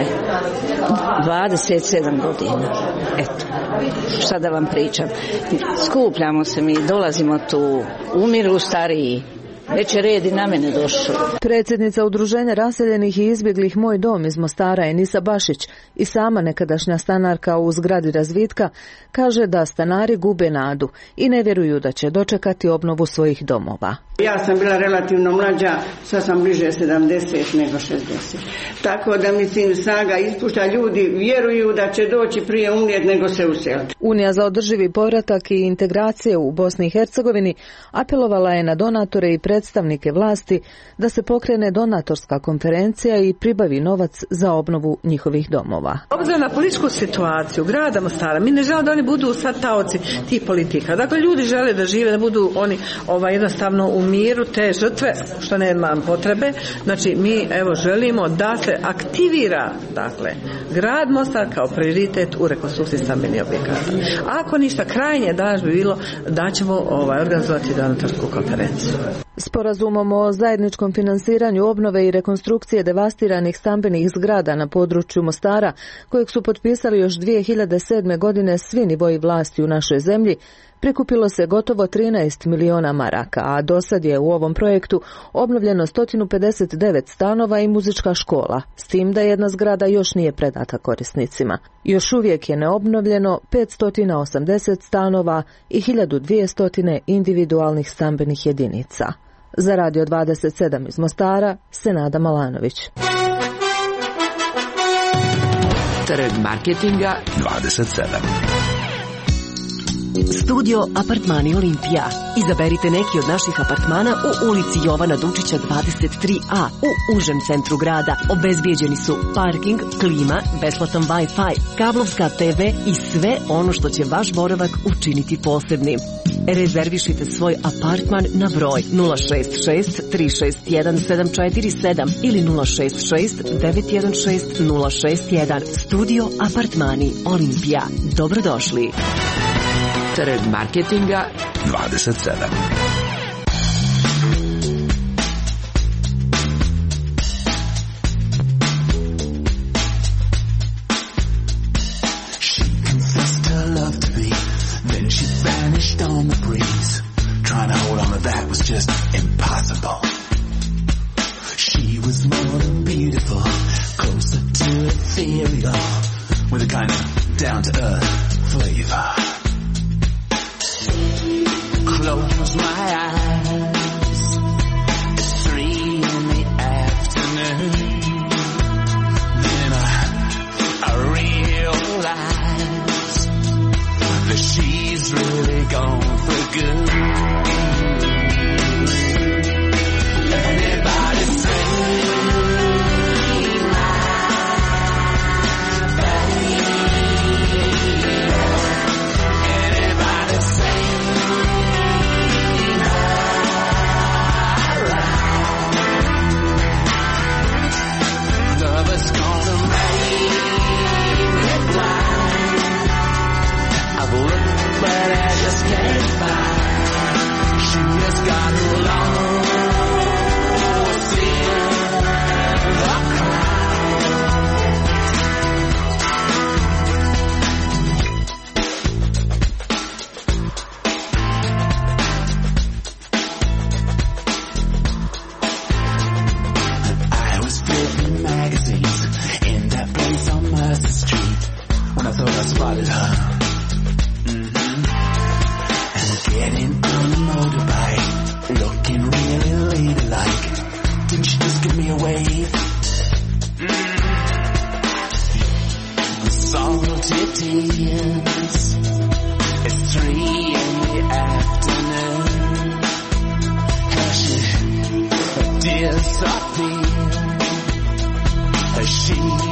Speaker 15: dvadeset sedam godina. Eto, šta da vam pričam. Skupljamo se mi, dolazimo tu, umiru stariji. Već je red i na mene došao.
Speaker 4: Predsjednica Udruženja raseljenih i izbjeglih Moj dom iz Mostara, Enisa Bašić, i sama nekadašnja stanarka u zgradi Razvitka, kaže da stanari gube nadu i ne vjeruju da će dočekati obnovu svojih domova.
Speaker 17: Ja sam bila relativno mlađa, sad sam bliže sedamdeset nego šezdeset. Tako da mislim snaga ispušta, ljudi vjeruju da će doći prije umrijeti nego se useliti.
Speaker 4: Unija za održivi povratak i integracije u Bosni i Hercegovini apelovala je na donatore i predstavnike vlasti da se pokrene donatorska konferencija i pribavi novac za obnovu njihovih domova.
Speaker 18: Obzirom na političku situaciju grada Mostara, mi ne želimo da oni budu sad taoci tih politika. Dakle, ljudi žele da žive, da budu oni ovaj, jednostavno u miru te žrtve, što nema potrebe. Znači, mi evo želimo da se aktivira, dakle, grad Mostar kao prioritet u rekonstrukciji stambenih objekata. Ako ništa, krajnje danas bi bilo da ćemo ovaj, organizovati donatorsku konferenciju.
Speaker 4: Sporazumom o zajedničkom finansiranju obnove i rekonstrukcije devastiranih stambenih zgrada na području Mostara, kojeg su potpisali još dvije hiljade sedme. godine svi nivoji vlasti u našoj zemlji, prikupilo se gotovo trinaest miliona maraka, a dosad je u ovom projektu obnovljeno sto pedeset devet stanova i muzička škola, s tim da jedna zgrada još nije predata korisnicima. Još uvijek je neobnovljeno petsto osamdeset stanova i hiljadu dvjesto individualnih stambenih jedinica. Za Radio dvadeset sedam iz Mostara, Senada Malanović.
Speaker 16: Trg marketinga
Speaker 21: dvadeset sedam.
Speaker 19: Studio Apartmani Olimpija. Izaberite neki od naših apartmana u ulici Jovana Dučića dvadeset tri a u užem centru grada. Obezbijeđeni su parking, klima, besplatan Wi-Fi, kablovska te ve i sve ono što će vaš boravak učiniti posebnim. Rezervišite svoj apartman na broj nula šest šest tri šest jedan sedam četiri sedam ili nula šest šest devet jedan šest nula šest jedan. Studio Apartmani Olimpija. Dobrodošli.
Speaker 16: Trg marketinga
Speaker 21: dvadeset sedam.
Speaker 11: She confessed her love to me, then she vanished on the breeze. Trying to hold on to that was just impossible. She was more than beautiful, closer to ethereal, with a kind of down-to-earth flavor. Close my eyes, it's three in the afternoon. Then I, I realize that she's really gone for good. Anybody say spotted her. Mm-hmm. And getting on a motorbike, looking really ladylike. Didn't she just give me a wave? Mm-hmm. Salty tears. It's three in the afternoon. As she disappeared, as she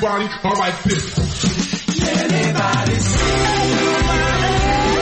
Speaker 11: everybody, alright, this. Anybody see?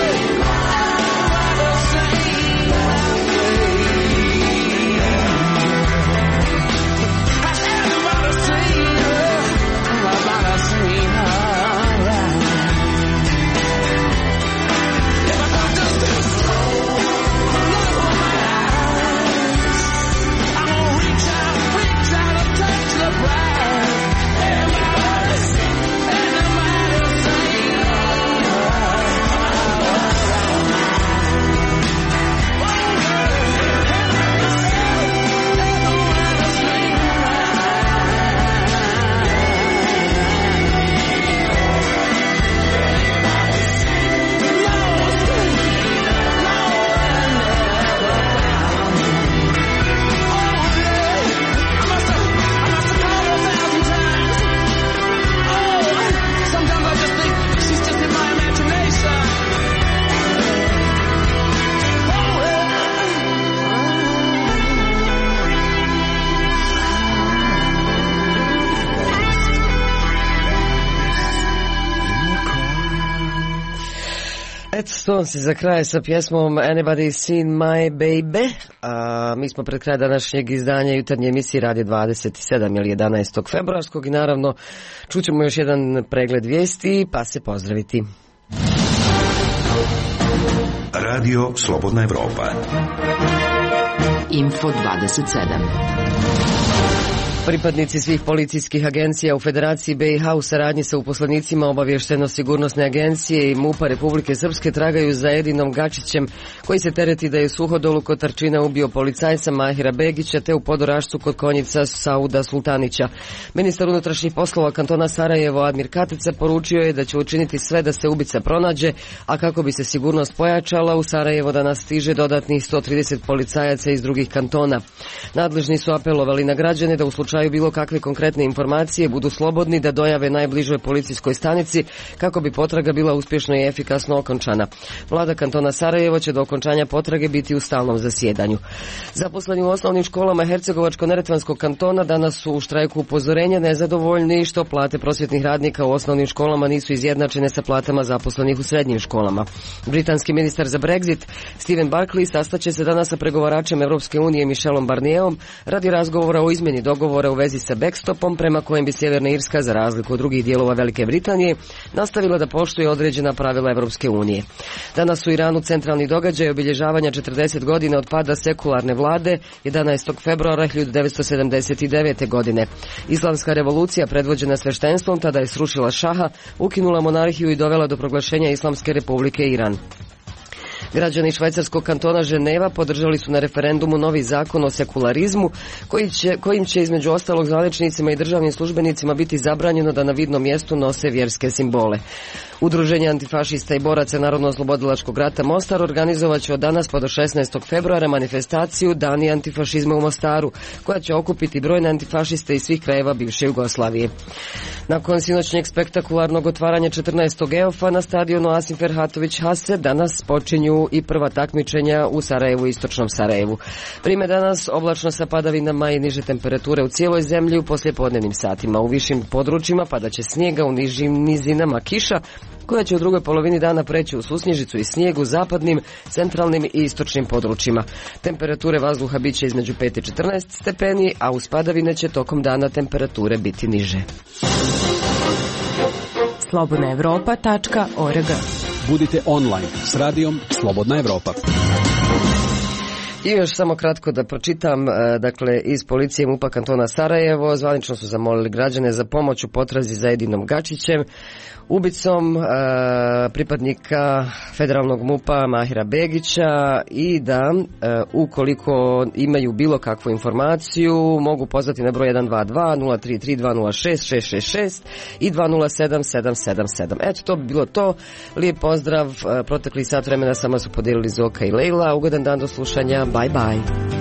Speaker 1: Stones za kraj sa pjesmom Anybody Seen My Baby. A, mi smo pred kraj današnjeg izdanja jutarnje emisije Radio dvadeset sedam ili jedanaestog februarskog i naravno čućemo još jedan pregled vijesti, pa se pozdraviti.
Speaker 21: Radio Slobodna Evropa.
Speaker 16: Info dvadeset sedam.
Speaker 1: Pripadnici svih policijskih agencija u Federaciji B i H u saradnji sa uposlenicima Obavještajno-sigurnosne agencije i MUP-a Republike Srpske tragaju za Edinom Gačićem, koji se tereti da je u Suhodolu kod Tarčina ubio policajca Mahira Begića te u Podorašcu kod Konjica Sauda Sultanića. Ministar unutrašnjih poslova kantona Sarajevo Admir Katica poručio je da će učiniti sve da se ubica pronađe, a kako bi se sigurnost pojačala, u Sarajevo danas stiže dodatnih sto trideset policajaca iz drugih kantona. Nadležni su apelovali na građane da u slučaju bilo kakve konkretne informacije budu slobodni da dojave najbližoj policijskoj stanici kako bi potraga bila uspješno i efikasno okončana. Vlada kantona Sarajevo će do okončanja potrage biti u stalnom zasjedanju. Zaposleni u osnovnim školama Hercegovačko-neretvanskog kantona danas su u štrajku upozorenja nezadovoljni što plate prosvjetnih radnika u osnovnim školama nisu izjednačene sa platama zaposlenih u srednjim školama. Britanski ministar za Brexit Stephen Barclay sastaće se danas sa pregovaračem Europske unije Michelom Barnierom radi razgovora o izmjeni dogovora u vezi sa backstopom prema kojem bi Sjeverna Irska, za razliku od drugih dijelova Velike Britanije, nastavila da poštuje određena pravila Europske unije. Danas u Iranu centralni događaj obilježavanja četrdeset godina od pada sekularne vlade jedanaestog februara hiljadu devetsto sedamdeset devete. godine. Islamska revolucija predvođena sveštenstvom tada je srušila šaha, ukinula monarhiju i dovela do proglašenja Islamske republike Iran. Građani švajcarskog kantona Ženeva podržali su na referendumu novi zakon o sekularizmu koji će, kojim će između ostalog zvaničnicima i državnim službenicima biti zabranjeno da na vidnom mjestu nose vjerske simbole. Udruženje antifašista i boraca Narodno-oslobodilačkog rata Mostar organizovat će od danas pa do šesnaestog februara manifestaciju Dani antifašizma u Mostaru, koja će okupiti brojne antifašiste iz svih krajeva bivše Jugoslavije. Nakon sinoćnjeg spektakularnog otvaranja četrnaestog E O F-a na stadionu Asim Ferhatović Hase danas počinju i prva takmičenja u Sarajevu i istočnom Sarajevu. Prime danas oblačno sa padavinama i niže temperature u cijeloj zemlji u poslijepodnevnim satima. U višim područjima padaće snijega, u nižim nizinama kiša, koja će u drugoj polovini dana preći u susnježicu i snijeg u zapadnim, centralnim i istočnim područjima. Temperature vazduha bit će između pet i četrnaest stepeni, a uz padavine će tokom dana temperature biti niže.
Speaker 19: slobodna evropa tačka org.
Speaker 6: Budite online s radijom Slobodna Evropa.
Speaker 1: I još samo kratko da pročitam, dakle, iz policije MUP-a kantona Sarajevo zvanično su zamolili građane za pomoć u potrazi za Edinom Gačićem, ubicom e, pripadnika federalnog MUP-a Mahira Begića, i da e, ukoliko imaju bilo kakvu informaciju mogu pozvati na broj jedan dva dva nula tri tri dva nula šest šest šest šest i dva nula sedam sedam sedam sedam. Eto, to bi bilo to. Lijep pozdrav, protekli sat vremena sama su podijelili Zoka i Lejla. Ugodan dan do slušanja. Bye bye.